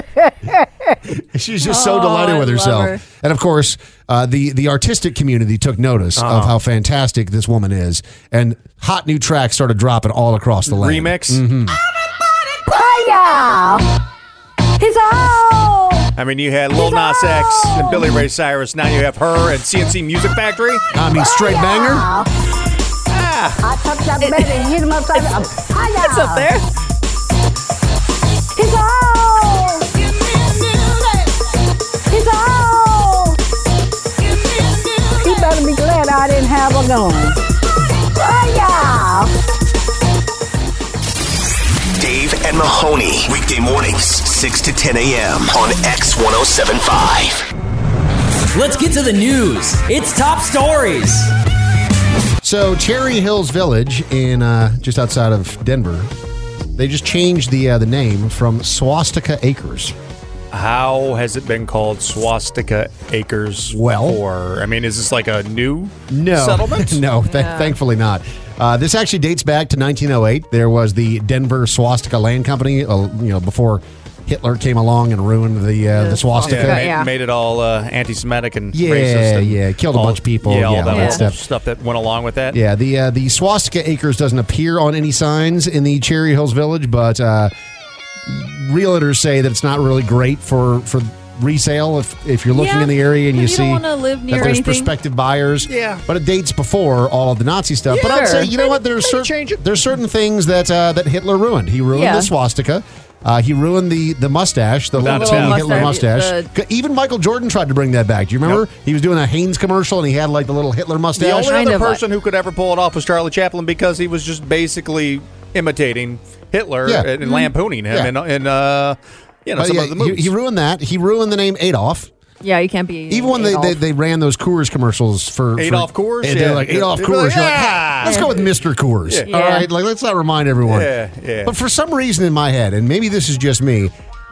She's just so Oh, delighted I with love herself. her. And of course, uh, the, the artistic community took notice Uh-huh. of how fantastic this woman is. And hot new tracks started dropping all across the land. Remix? Mhm. Paya! He said, oh! I mean, you had Lil Nas X and Billy Ray Cyrus. Now you have her and C N C Music Factory. I mean, straight banger. I took that bat and hit him upside the Paya! It's up there. He said, oh! He said, oh! He better be glad I didn't have a gun. Paya! Dave and Mahoney. Weekday mornings, six to ten a.m. on X one oh seven point five. Let's get to the news. It's top stories. So Cherry Hills Village in uh, just outside of Denver, they just changed the uh, the name from Swastika Acres. How has it been called Swastika Acres Well- before? I mean, is this like a new No, settlement? no, th- Yeah. thankfully not. Uh, this actually dates back to nineteen oh eight. There was the Denver Swastika Land Company, uh, you know, before Hitler came along and ruined the uh, the swastika. Yeah, made, Yeah. made it all uh, anti-Semitic and Yeah, racist. And yeah, killed a all- bunch of people. Yeah, all Yeah, that, all that stuff. stuff. stuff that went along with that. Yeah, the uh, the swastika acres doesn't appear on any signs in the Cherry Hills Village, but uh, realtors say that it's not really great for for resale if if you're looking Yeah, in the area and you, you see don't wanna live near that there's anything. prospective buyers. Yeah. But it dates before all of the Nazi stuff. but I'd Sure. say, you know what? There's Maybe certain change it. there's certain things that uh, that Hitler ruined. He ruined Yeah. the swastika. Uh, he ruined the the mustache, the Without little a doubt. Hitler Mustache, mustache. Even Michael Jordan tried to bring that back. Do you remember? He was doing a Hanes commercial and he had like the little Hitler The mustache. only Kind other of like- person who could ever pull it off was Charlie Chaplin because he was just basically imitating Hitler Yeah. and, and lampooning him Yeah. in, in uh, you know, But some yeah, of the he, movies. he ruined that. He ruined the name Adolf. Yeah, you can't be. Even when they, Adolf. they, they ran those Coors commercials for Adolf for, Coors? and they're Yeah. like Adolf They're Coors. like, You're like, "Ah." let's go with Mister Coors. Yeah. All Yeah. right, like let's not remind everyone. Yeah, yeah. But for some reason in my head, and maybe this is just me,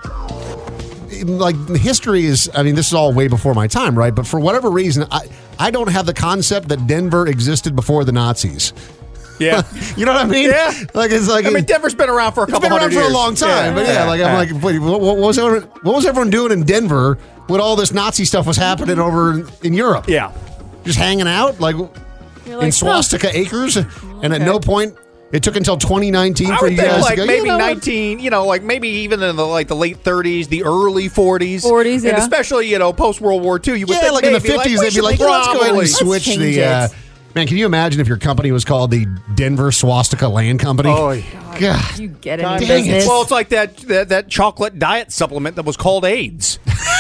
like history is. I mean, this is all way before my time, right? But for whatever reason, I I don't have the concept that Denver existed before the Nazis. yeah. You know what I mean? Yeah. Like it's like I mean, Denver's been around for a it's couple been around hundred for years. a long time, but yeah, like I'm like, wait, what, what was everyone, what was everyone doing in Denver when all this Nazi stuff was happening over in, in Europe? yeah. Just hanging out, like, You're in like, swastika acres, and at no point it took until twenty nineteen I for would you think guys like to go. maybe you know what? nineteen, you know, like maybe even in the like the late thirties, the early forties, forties, and yeah. especially you know post World War Two. You would Yeah, think like in the maybe, fifties, we they'd be should like, "Yeah, let's go ahead probably- and switch change the." Uh, it. man, can you imagine if your company was called the Denver Swastika Land Company? Oh, God. You get Time into Dang it. business. Well, it's like that, that that chocolate diet supplement that was called AIDS.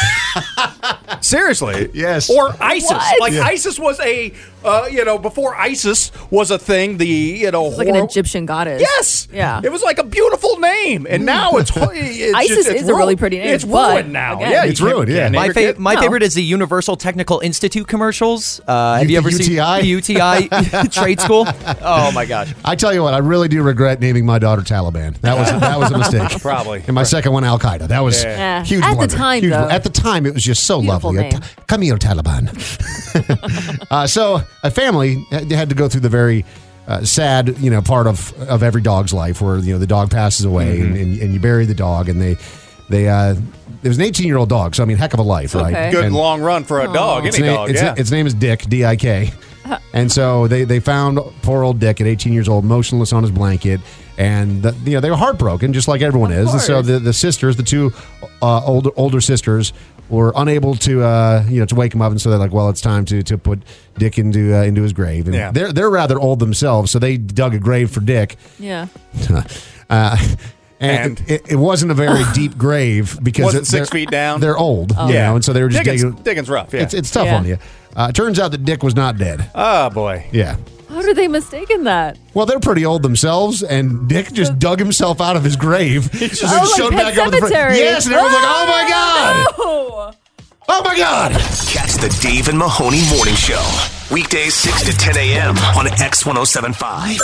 Seriously, Yes. Or ISIS. What? Like Yeah. ISIS was a, uh, you know, before ISIS was a thing. The you know, It's like an hor- Egyptian goddess. Yes. Yeah. It was like a beautiful name, and now it's, it's ISIS just, it's is a really ruined. pretty name, It's but ruined now. again- Yeah, you It's can't- ruined, can't yeah. name My, your fa- kid. my No. favorite is the Universal Technical Institute commercials. Uh, have U- you ever U T I? seen the U T I trade school? Oh my gosh! I tell you what, I really do regret naming my daughter Taliban. That was that was a mistake. Probably. And my second one, Al Qaeda. That was Yeah. Yeah. huge. At the blunder. time, Huge though. blunder. At the time, it was just so Beautiful lovely. name. Come here, Taliban. uh, so a family had had to go through the very uh, sad, you know, part of of every dog's life, where you know the dog passes away, Mm-hmm. and, and, and you bury the dog, and they they. Uh, it was an eighteen-year-old dog, so I mean, heck of a life, right? Okay. Good And- long run for a dog. its Any name, dog. its, Yeah. its name is Dick, D I K. And so they, they found poor old Dick at eighteen years old, motionless on his blanket. And, the, you know, they were heartbroken, just like everyone Of is. And so course. the, the sisters, the two uh, older older sisters, were unable to, uh, you know, to wake him up. And so they're like, well, it's time to, to put Dick into uh, into his grave. And Yeah. they're, they're rather old themselves, so they dug a grave for Dick. Yeah. uh, And? and it, it wasn't a very deep grave because Wasn't it- six they're- feet down? They're old, Oh. you Yeah. know, and so they were just Digging's, digging. digging's rough. Yeah. It's, it's tough Yeah. on you. Uh, it turns out that Dick was not dead. oh boy. Yeah. How did they mistaken that? Well, they're pretty old themselves, and Dick just dug himself out of his grave. He just Oh, like Pet over the front. Sematary. Yes, and everyone's like, "Oh my god! Oh! Oh my god!" Catch the Dave and Mahoney Morning Show. Weekdays six to ten a.m. on X ten seventy-five.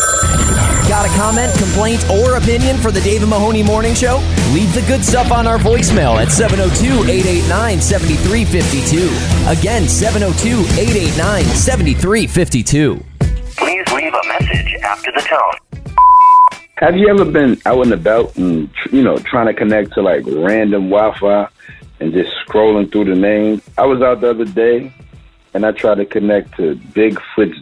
Got a comment, complaint, or opinion for the Dave and Mahoney Morning Show? Leave the good stuff on our voicemail at seven oh two, eight eight nine, seven three five two. Again, seven oh two, eight eight nine, seven three five two. Please leave a message after the tone. Have you ever been out and about and, you know, trying to connect to like random Wi-Fi and just scrolling through the names? I was out the other day and I tried to connect to Bigfoot's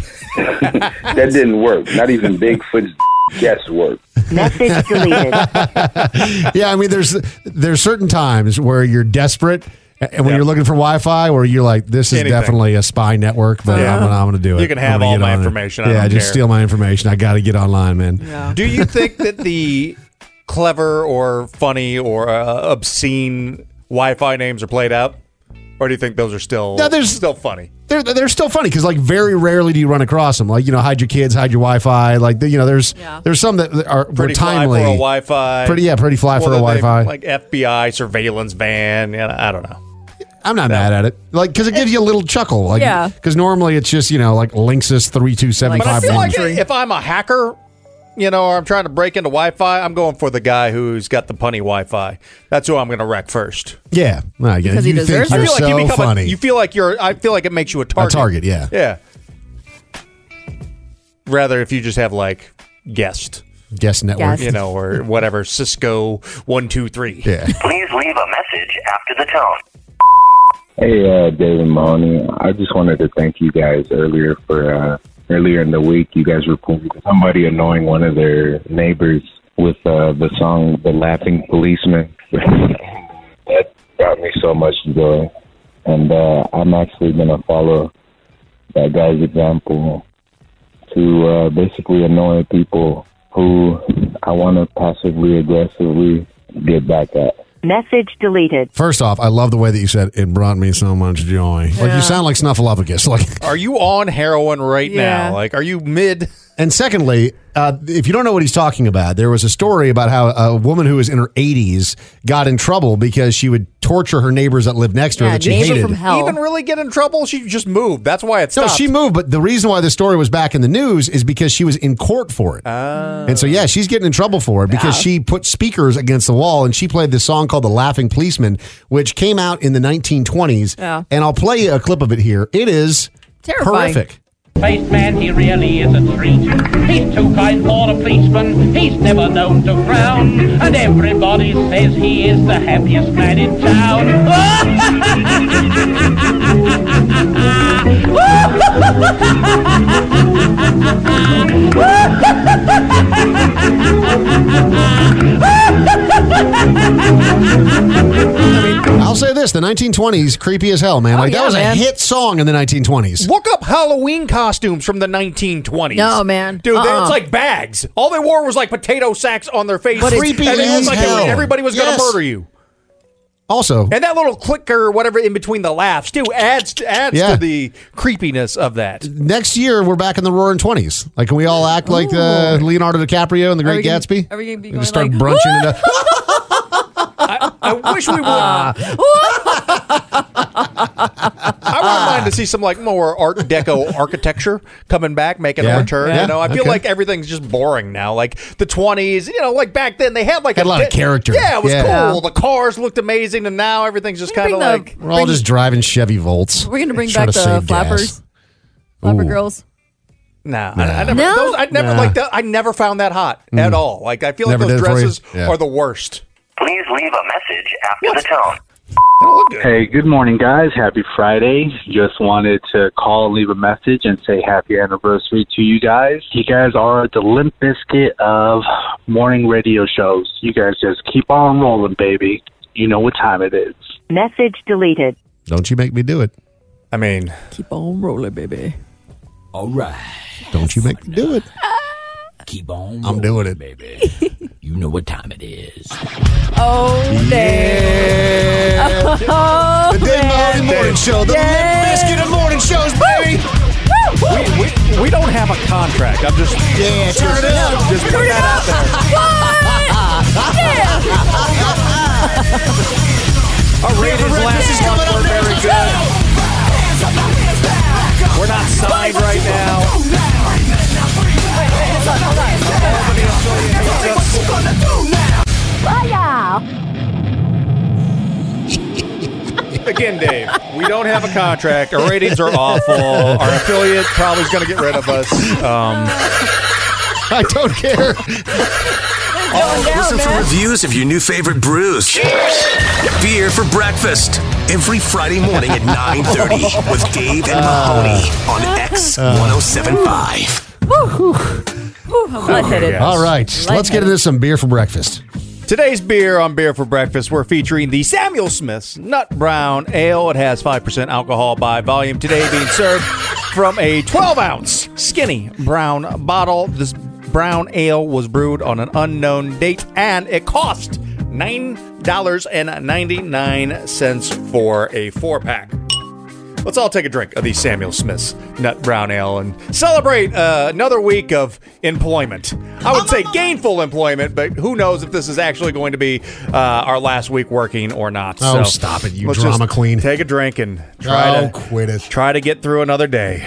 that didn't work. Not even Bigfoot's guess worked. Message deleted. Yeah, I mean, there's there's certain times where you're desperate, and when Yep. you're looking for Wi-Fi, where you're like, "This is Anything. definitely a spy network," but Yeah. I'm gonna, I'm gonna do it. You can I'm have gonna all get my on it. information. I Yeah, don't just care. steal my information. I got to get online, man. Yeah. Do you think that the clever or funny or uh, obscene Wi-Fi names are played out, or do you think those are still No, there's- still funny? They're they're still funny because like very rarely do you run across them. Like, you know, hide your kids, hide your Wi-Fi. Like, you know, there's Yeah. there's some that are were Pretty timely. fly for a Wi-Fi. Pretty yeah, pretty fly for a Well, they- Wi-Fi. Like F B I surveillance van. Yeah, I don't know. I'm not mad at it, like because it gives you a little chuckle. Like, Yeah. Because normally it's just, you know, like Linksys three two seven But I five feel one. like if I'm a hacker, you know, or I'm trying to break into Wi-Fi, I'm going for the guy who's got the punny Wi-Fi. That's who I'm going to wreck first. Yeah, I get it. Because he You think deserves you're it. I feel like so you become funny. A, you feel like you're. I feel like it makes you a a target. target, yeah. Yeah. Rather, if you just have like guest. Guest network. You know, or whatever, Cisco one two three. Yeah. Please leave a message after the tone. Hey, uh, David Mahoney. I just wanted to thank you guys earlier for uh, earlier in the week. You guys reported somebody annoying one of their neighbors with uh, the song "The Laughing Policeman." That brought me so much joy, and uh, I'm actually gonna follow that guy's example to uh, basically annoy people who I want to passively aggressively get back at. Message deleted. First off, I love the way that you said it brought me so much joy. Like Yeah. you sound like Snuffleupagus. Like, Are you on heroin right Yeah. now? Like, are you mid? and secondly, uh, if you don't know what he's talking about, there was a story about how a woman who was in her eighties got in trouble because she would torture her neighbors that lived next to her that she hated. Even really get in trouble? She just moved. That's why it No, stopped. she moved, but the reason why the story was back in the news is because she was in court for it. Oh. And so, yeah, she's getting in trouble for it because Yeah. she put speakers against the wall and she played this song called The Laughing Policeman, which came out in the nineteen twenties. Yeah. And I'll play you a clip of it here. It is Terrifying. horrific. Faced man, he really is a treat. He's too kind for a policeman. He's never known to frown. And everybody says he is the happiest man in town. I'll say this, the nineteen twenties, creepy as hell, man. Oh, like, that yeah, was man. a hit song in the nineteen twenties. Look up Halloween costumes from the nineteen twenties. No, man. Dude, they- Uh-uh. it's like bags. All they wore was like potato sacks on their face. But it's creepy and it as looked like hell. everybody was going Yes. to murder you. Also, And that little clicker or whatever in between the laughs, too, adds, adds Yeah. to the creepiness of that. next year, we're back in the roaring twenties. Like, can we all act like uh, Leonardo DiCaprio and The Are we Great gonna- Gatsby? are we gonna be And going just start like, brunching it up. I wish we would. I wouldn't mind to see some like more Art Deco architecture coming back, making Yeah. a return. Yeah. You know, I feel Okay. like everything's just boring now. Like the twenties, you know, like back then they had like Had a lot of di- character. Yeah, it was Yeah. cool. The cars looked amazing, and now everything's just kind of bring the- like We're all just driving Chevy Volts. We're gonna bring Trying back to the save flappers, gas. flapper Ooh. girls. Nah, Nah. I, I never. No? Those, I never Nah. like that. I never found that hot Mm. at all. Like I feel Never like those did it for you? dresses Yeah. are the worst. Please leave a message after the tone. They don't look good. Hey, good morning, guys. Happy Friday. Just wanted to call and leave a message and say happy anniversary to you guys. You guys are the Limp Bizkit of morning radio shows. You guys just keep on rolling, baby. You know what time it is. Message deleted. Don't you make me do it. I mean, Keep on rolling, baby. All right. Don't you make me do it. Keep on. I'm doing it. baby. You know what time it is. Oh, damn. Oh, The Dave Mahoney Morning Show. The Yay. Limp Bizkit of morning shows, baby. we, we, we don't have a contract. I'm just Yeah, turn it up. just put that out there. Our ratings last month were very good. We're not signed right now. Again, Dave, we don't have a contract. Our ratings are awful. Our affiliate probably is going to get rid of us. Um, I don't care. Listen for reviews of your new favorite brews. Cheers! Beer for breakfast. Every Friday morning at nine thirty with Dave and Mahoney on X one oh seven point five. I'm lightheaded. Yes. All right, let's get into some beer for breakfast. Today's beer on Beer for Breakfast, we're featuring the Samuel Smith's Nut Brown Ale. It has five percent alcohol by volume. Today being served from a twelve ounce skinny brown bottle. This brown ale was brewed on an unknown date, and it cost nine dollars and ninety-nine cents for a four-pack. Let's all take a drink of the Samuel Smith's Nut Brown Ale and celebrate uh, another week of employment. I would say gainful employment, but who knows if this is actually going to be uh, our last week working or not. Oh, So stop it, you let's drama just queen. Take a drink and try Oh, to quit it. Try to get through another day.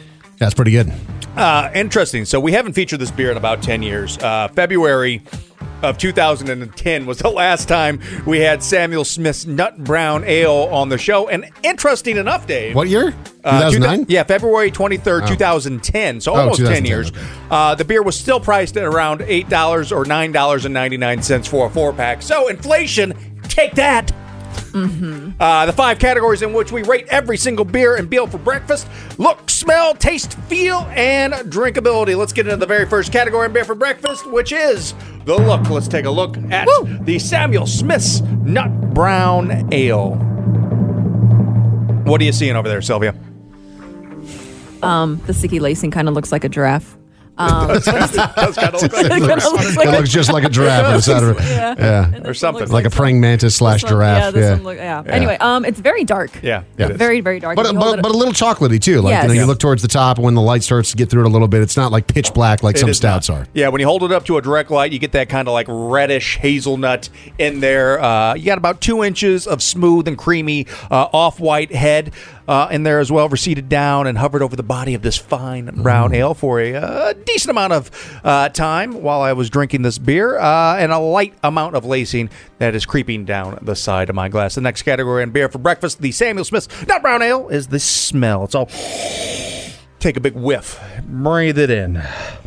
That's pretty good. Uh, interesting. So we haven't featured this beer in about ten years. Uh, February of two thousand ten was the last time we had Samuel Smith's Nut Brown Ale on the show. And interesting enough, Dave. What year? Uh, two thousand nine? yeah, February twenty-third, Oh. two thousand ten. So Oh, almost ten two thousand ten, years. okay. Uh, the beer was still priced at around eight dollars or nine dollars and ninety-nine cents for a four-pack. So inflation, take that. Mm-hmm. Uh, the five categories in which we rate every single beer and meal for breakfast: look, smell, taste, feel, and drinkability. Let's get into the very first category in beer for breakfast, which is the look. Let's take a look at the Samuel Smith's Nut Brown Ale. What are you seeing over there, Sylvia? Um, the sticky lacing kind of looks like a giraffe. Um, It does kind of look like a It giraffe. looks like It looks just like a giraffe on the side of it. Yeah. Yeah. Or something. Like a praying mantis slash This one- giraffe. Yeah, this yeah. one look, yeah. Anyway, um, it's very dark. Yeah, Yeah. it is. Very, very dark. But, If you hold but, it- but a little chocolatey too. Like Yes. you know, you Yeah. look towards the top, and when the light starts to get through it a little bit, it's not like pitch black like It some is stouts not. are. Yeah, when you hold it up to a direct light, you get that kind of like reddish hazelnut in there. Uh, you got about two inches of smooth and creamy uh, off-white head uh, in there as well, receded down and hovered over the body of this fine brown ale for a uh, decent amount of uh, time while I was drinking this beer, uh, and a light amount of lacing that is creeping down the side of my glass. The next category in beer for breakfast, the Samuel Smith's Nut Brown Ale, is the smell. It's all... Take a big whiff. Breathe it in.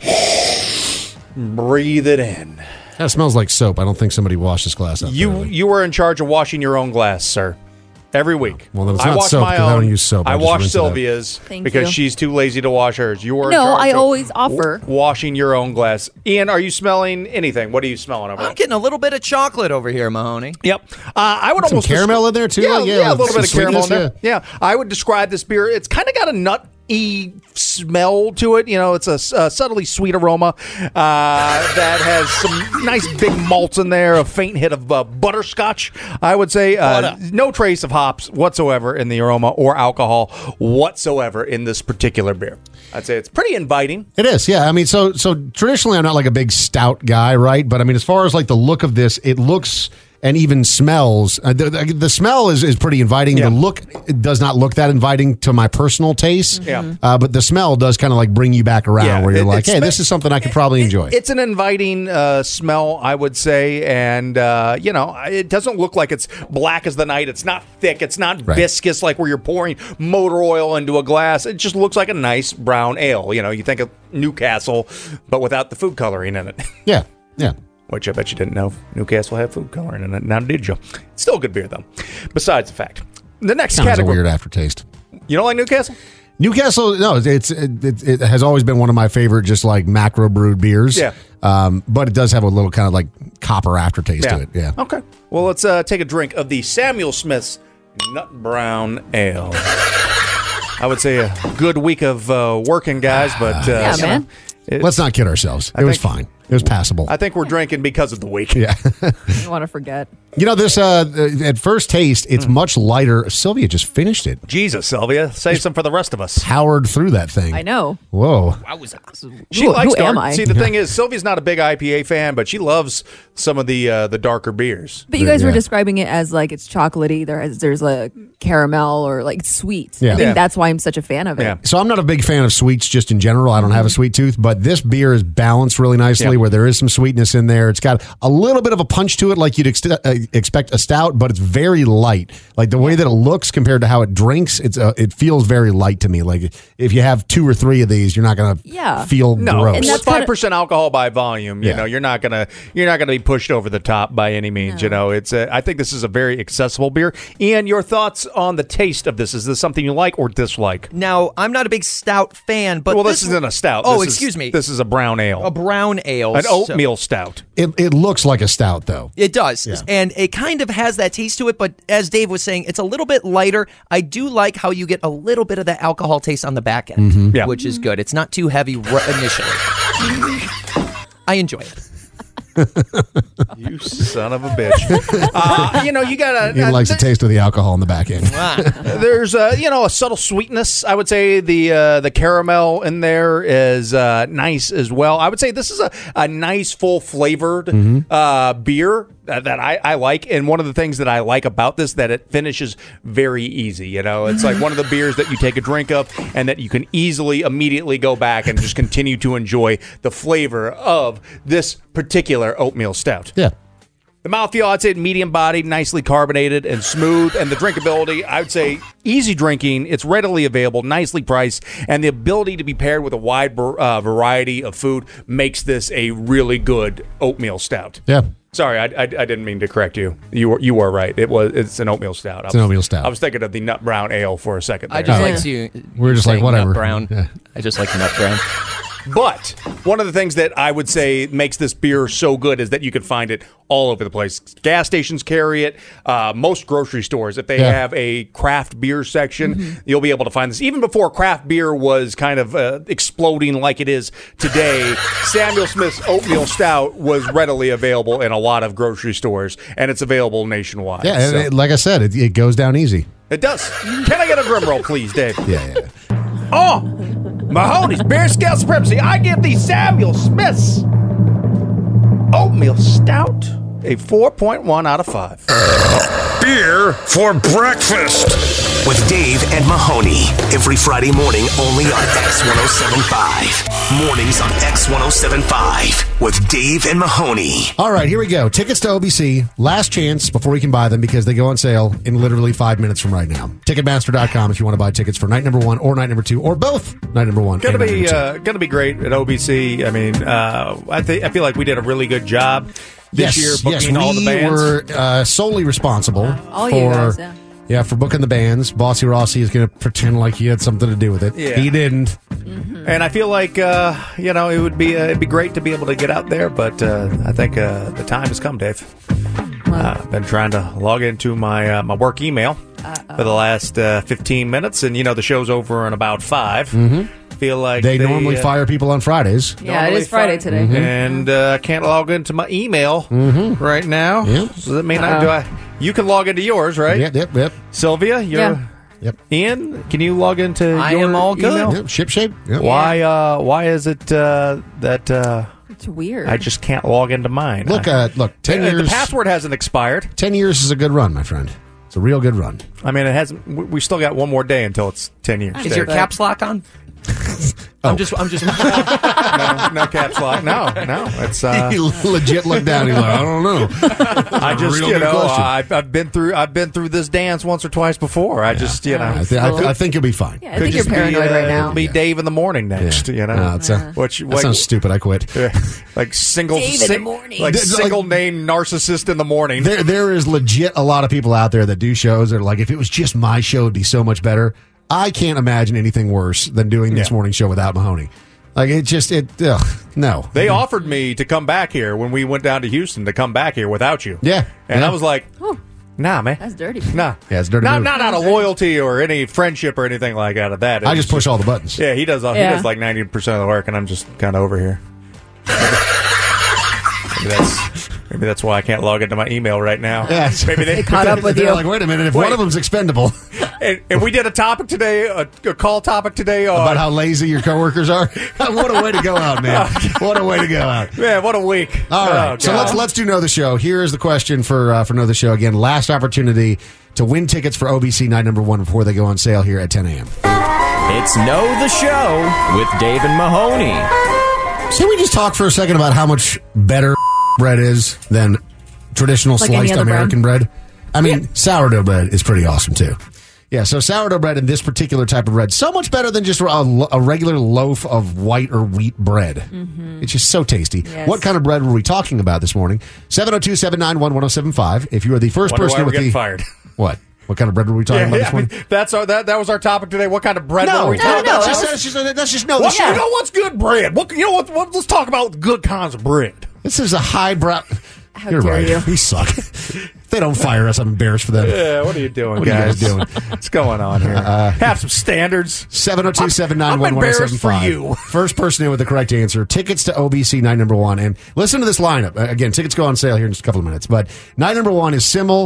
Breathe it in. That smells like soap. I don't think somebody washed this glass up. You you were in charge of washing your own glass, sir. Every week. Well, then it's I not wash soap, my 'cause I own. don't use soap. I I just wash rinse it out. Sylvia's Thank because you. she's too lazy to wash hers. You were in No, charge I of always offer. w- washing your own glass. Ian, are you smelling anything? What are you smelling over I'm there? getting a little bit of chocolate over here, Mahoney. Yep. Uh, I would Some almost caramel descri- in there, too? Yeah, Like, yeah, yeah, a with little bit of some caramel in sweetness, there. Yeah. I would describe this beer. It's kind of got a nut y smell to it. You know, it's a, s- a subtly sweet aroma uh, that has some nice big malts in there, a faint hit of uh, butterscotch, I would say. Uh, no trace of hops whatsoever in the aroma or alcohol whatsoever in this particular beer. I'd say it's pretty inviting. It is, yeah. I mean, so so traditionally, I'm not like a big stout guy, right? But I mean, as far as like the look of this, it looks and even smells. Uh, the, the, the smell is, is pretty inviting. Yeah. The look it does not look that inviting to my personal taste. Yeah. Uh, but the smell does kind of like bring you back around, Yeah, where you're it- like, it hey, spe- this is something I could probably enjoy. It's an inviting uh, smell, I would say, and uh, you know, it doesn't look like it's black as the night. It's not thick. It's not Right. viscous, like where you're pouring motor oil into a glass. It just looks like a nice brown ale. You know, you think of Newcastle, but without the food coloring in it. yeah, yeah. Which I bet you didn't know Newcastle had food coloring in it. Now did you? It's still a good beer though. Besides the fact, the next Sounds a category. weird aftertaste. You don't like Newcastle? Newcastle, no, it's it, it, it has always been one of my favorite, just like macro brewed beers. Yeah. Um, but it does have a little kind of like copper aftertaste to it. Yeah. Okay. Well, let's uh, take a drink of the Samuel Smith's Nut Brown Ale. I would say a good week of uh, working, guys, but uh, Yeah, you know, man. it's- Let's not kid ourselves. It I was think- fine. It was passable. I think we're drinking because of the week. Yeah. I don't want to forget. You know, this, uh, at first taste, it's much lighter. Sylvia just finished it. Jesus, Sylvia, save some for the rest of us. Powered through that thing. I know. Whoa. She Who- likes who am dark. I? See, the thing is, Sylvia's not a big I P A fan, but she loves some of the uh, the darker beers. But you guys Yeah. were describing it as like it's chocolatey. There is, there's like caramel or like sweet. Yeah. I think Yeah. that's why I'm such a fan of it. Yeah. So I'm not a big fan of sweets just in general. I don't have a sweet tooth, but this beer is balanced really nicely Yeah. where there is some sweetness in there. It's got a little bit of a punch to it like you'd ex- uh, expect a stout, but it's very light. Like the way that it looks compared to how it drinks, it's uh, it feels very light to me. Like if you have two or three of these, you're not going to Yeah. feel No, gross. And with that's five kinda- percent alcohol by volume, you Yeah. know, you're not gonna you're not gonna be pushed over the top by any means. You know, it's a, I think this is a very accessible beer. Ian, your thoughts on the taste of this? Is this something you like or dislike? Now, I'm not a big stout fan, but well, this, isn't a stout. Oh, This is- excuse me. This is a brown ale, a brown ale, an so- oatmeal stout. it, it looks like a stout, though. It does. Yeah. And it kind of has that taste to it, but as Dave was saying, it's a little bit lighter. I do like how you get a little bit of that alcohol taste on the back end, Mm-hmm. Yeah. which is good. It's not too heavy r- initially. I enjoy it. You son of a bitch. Uh, you know, you got He to. likes the taste of the alcohol in the back end. There's uh, you know, a subtle sweetness. I would say the uh, the caramel in there is uh, nice as well. I would say this is a, a nice full flavored Mm-hmm. uh, beer. that, that I, I like, and one of the things that I like about this that it finishes very easy. You know, it's like one of the beers that you take a drink of and that you can easily immediately go back and just continue to enjoy the flavor of this particular oatmeal stout. Yeah. The mouthfeel, I'd say medium bodied, nicely carbonated and smooth. And the drinkability, I would say easy drinking. It's readily available, nicely priced. And the ability to be paired with a wide uh, variety of food makes this a really good oatmeal stout. Yeah. Sorry, I, I, I didn't mean to correct you. You were you were right. It was it's an oatmeal stout. I It's was, an oatmeal stout. I was thinking of the nut brown ale for a second. There. I just Oh, like yeah. to. We're just like, saying whatever. Nut brown. Yeah. I just like nut brown. But one of the things that I would say makes this beer so good is that you can find it all over the place. Gas stations carry it. Uh, most grocery stores, if they Yeah. have a craft beer section, Mm-hmm. you'll be able to find this. Even before craft beer was kind of uh, exploding like it is today, Samuel Smith's Oatmeal Stout was readily available in a lot of grocery stores, and it's available nationwide. Yeah, So- and it, like I said, it, it goes down easy. it does. Can I get a drum roll, please, Dave? Yeah, yeah. Oh, Mahoney's Beer Scale Supremacy. I give the Samuel Smith's Oatmeal Stout a four point one out of five. Beer for breakfast with Dave and Mahoney. Every Friday morning only on X one oh seven point five. Mornings on X one oh seven point five with Dave and Mahoney. All right, here we go. Tickets to O B C. Last chance before you can buy them because they go on sale in literally five minutes from right now. Ticketmaster dot com if you want to buy tickets for night number one or night number two or both night number one. Gonna and night be number two. uh, gonna be great at O B C. I mean, uh, I think I feel like we did a really good job this yes, year yes, booking we all the bands. were uh, solely responsible All for you guys, yeah. yeah, for booking the bands. Bossy Rossi is going to pretend like he had something to do with it. Yeah. He didn't. And I feel like uh, you know it would be uh, it'd be great to be able to get out there, but uh, I think uh, the time has come, Dave. Uh, I've been trying to log into my uh, my work email Uh-oh. for the last uh, fifteen minutes, and you know the show's over in about five. Mm-hmm. Feel like They, normally uh, fire people on Fridays. Yeah, it normally is Friday fi- today. Mhm. and uh, I can't log into my email Mm-hmm. right now. Yep. Does that mean I Uh-oh. do I? You can log into yours, right? Yep, yep, yep. Sylvia, you're. Yeah. Yep. Ian, can you log into I your am all good. email? Yep, ship shape. Yep. Why? Uh, why is it uh, that uh, It's weird. I just can't log into mine? Look, I, uh, look, ten Uh, years. The password hasn't expired. ten years is a good run, my friend. It's a real good run. I mean, it hasn't. we- We still got one more day until it's ten years. Is your Dave. caps lock on? I'm just. I'm just. no, no caps lock? No, no. It's. Uh, he legit looked down. He's like, I don't know. I just, Real you good know, question. I've, I've been through. I've been through this dance once or twice before. I just, you know, I, thi- I, thi- I think you'll be fine. Yeah, I think you're paranoid right now. Be Dave in the morning next. You know, No, it's a- Which, that like, sounds stupid. I quit. yeah, like single, Dave in the sing- morning. like Th- like- single name narcissist in the morning. There, there is legit a lot of people out there that do shows that are like, if it was just my show, it'd be so much better. I can't imagine anything worse than doing this Yeah. morning show without Mahoney. Like, it just, it, ugh, no. They offered me to come back here when we went down to Houston to come back here without you. Yeah. And Yeah. I was like, nah, man. That's dirty. Nah. Yeah, it's a dirty Not, move. not out of loyalty or any friendship or anything like out of that. I It's just push all the buttons. Yeah, he does. He Yeah. does like ninety percent of the work, and I'm just kind of over here. maybe that's maybe that's why I can't log into my email right now. Yeah. Maybe they, They caught up with They're you. like, wait a minute, if Wait. one of them's expendable, And, and we did a topic today, a, a call topic today on about how lazy your coworkers are. What a way to go out, man! What a way to go out. man, what a week! All right, Oh, so God. let's let's do Know the Show. Here is the question for uh, for Know the Show again. Last opportunity to win tickets for O B C night number one before they go on sale here at ten a.m. It's Know the Show with Dave and Mahoney. So we just talk for a second about how much better bread is than traditional Like any sliced other American bread. I mean, sourdough bread is pretty awesome too. Yeah, so sourdough bread and this particular type of bread, so much better than just a, a regular loaf of white or wheat bread. Mm-hmm. It's just so tasty. Yes. What kind of bread were we talking about this morning? seven oh two, seven nine one, one oh seven five. If you are the first Wonder person why we're with getting the... fired. What? What kind of bread were we talking Yeah, about yeah, this I mean, morning? that's our that, that was our topic today. What kind of bread No, were we no, talking that's, about? just, that's, just, that's just Know the What, Show. you know what's good bread? What, you know what, what? Let's talk about good kinds of bread. This is a highbrow... How You're dare right. you. We suck. If they don't fire us, I'm embarrassed for them. Yeah, what are you doing, What are you guys? guys doing? What's going on here? Uh, Have some standards. seven oh two, seven nine one, I'm one oh seven embarrassed for five. you. First person in with the correct answer. Tickets to O B C night number one. And listen to this lineup. Uh, Again, tickets go on sale here in just a couple of minutes. But night number one is Simmel,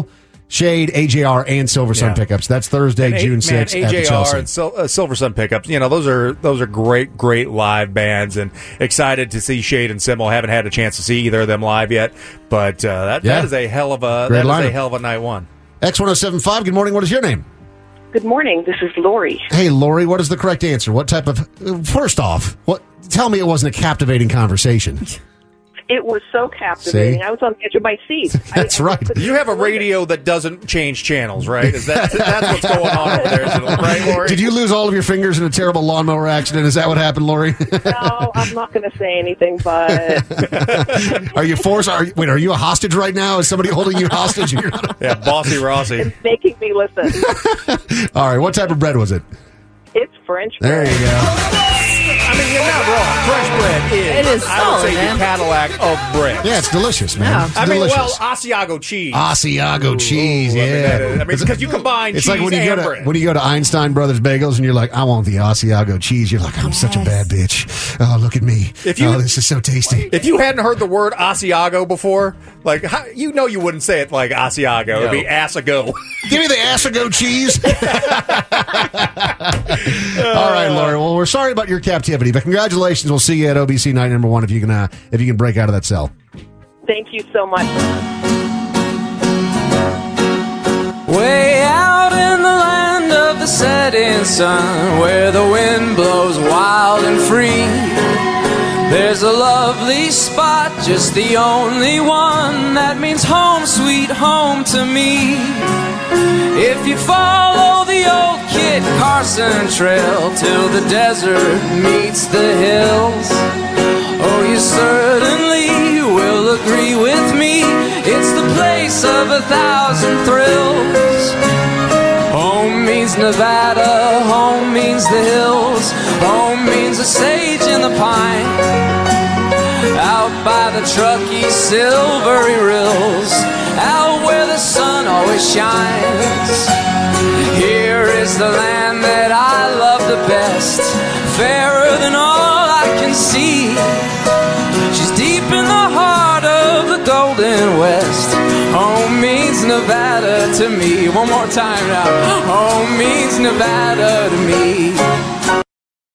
Shade, A J R, and Silver Sun Yeah. pickups. That's Thursday, And A- June sixth man, at the A J R Chelsea. and Sil- uh, Silver Sun pickups. You know, those are those are great, great live bands, and excited to see Shade and Simmel. Haven't had a chance to see either of them live yet, but uh, that Yeah. that is a hell of a Great that is lineup. a hell of a night one. X one oh seven point five, good morning. What is your name? Good morning. This is Lori. Hey, Lori, what is the correct answer? What type of... First off, what? Tell me it wasn't a captivating conversation. It was so captivating. See? I was on the edge of my seat. That's right. You have a radio that doesn't change channels, right? Is that that's what's going on over there, isn't it, right, Lori? Did you lose all of your fingers in a terrible lawnmower accident? Is that what happened, Lori? No, I'm not going to say anything, but Are you forced? Are you, wait, are you a hostage right now? Is somebody holding you hostage? You're not- Yeah, Bossy Rossi. it's making me listen. All right, what type of bread was it? It's French There bread. you go. I mean, you're not wrong. Fresh bread is, It is I would solid, say, man. the Cadillac of bread. Yeah, it's delicious, man. Yeah. It's I mean, delicious. well, Asiago cheese. Asiago cheese, Ooh, I mean, yeah. that is- I mean, because you combine It's cheese like when you and go to bread. when you go to Einstein Brothers Bagels and you're like, I want the Asiago cheese. You're like, I'm such a bad bitch. Oh, look at me. If you- oh, this is so tasty. If you hadn't heard the word Asiago before, like how, you know, you wouldn't say it like Asiago. It'd be Asago. Give me the Asiago cheese. All right, Laura. Well, we're sorry about your captivity, but congratulations. We'll see you at O B C night number one if you can uh, if you can break out of that cell. Thank you so much. Way out in the land of the setting sun, where the wind blows wild and free, there's a lovely spot, just the only one that means home, sweet home to me. If you follow the old Kit Carson trail till the desert meets the hills, oh, you certainly will agree with me, it's the place of a thousand thrills. Home means Nevada, home means the hills, home means the sage and the pine, out by the Truckee silvery rills, out where the sun always shines. Here is the land that I love the best, fairer than all I can see. She's deep in the heart of the Golden West. Home means Nevada to me. One more time now. Home means Nevada to me.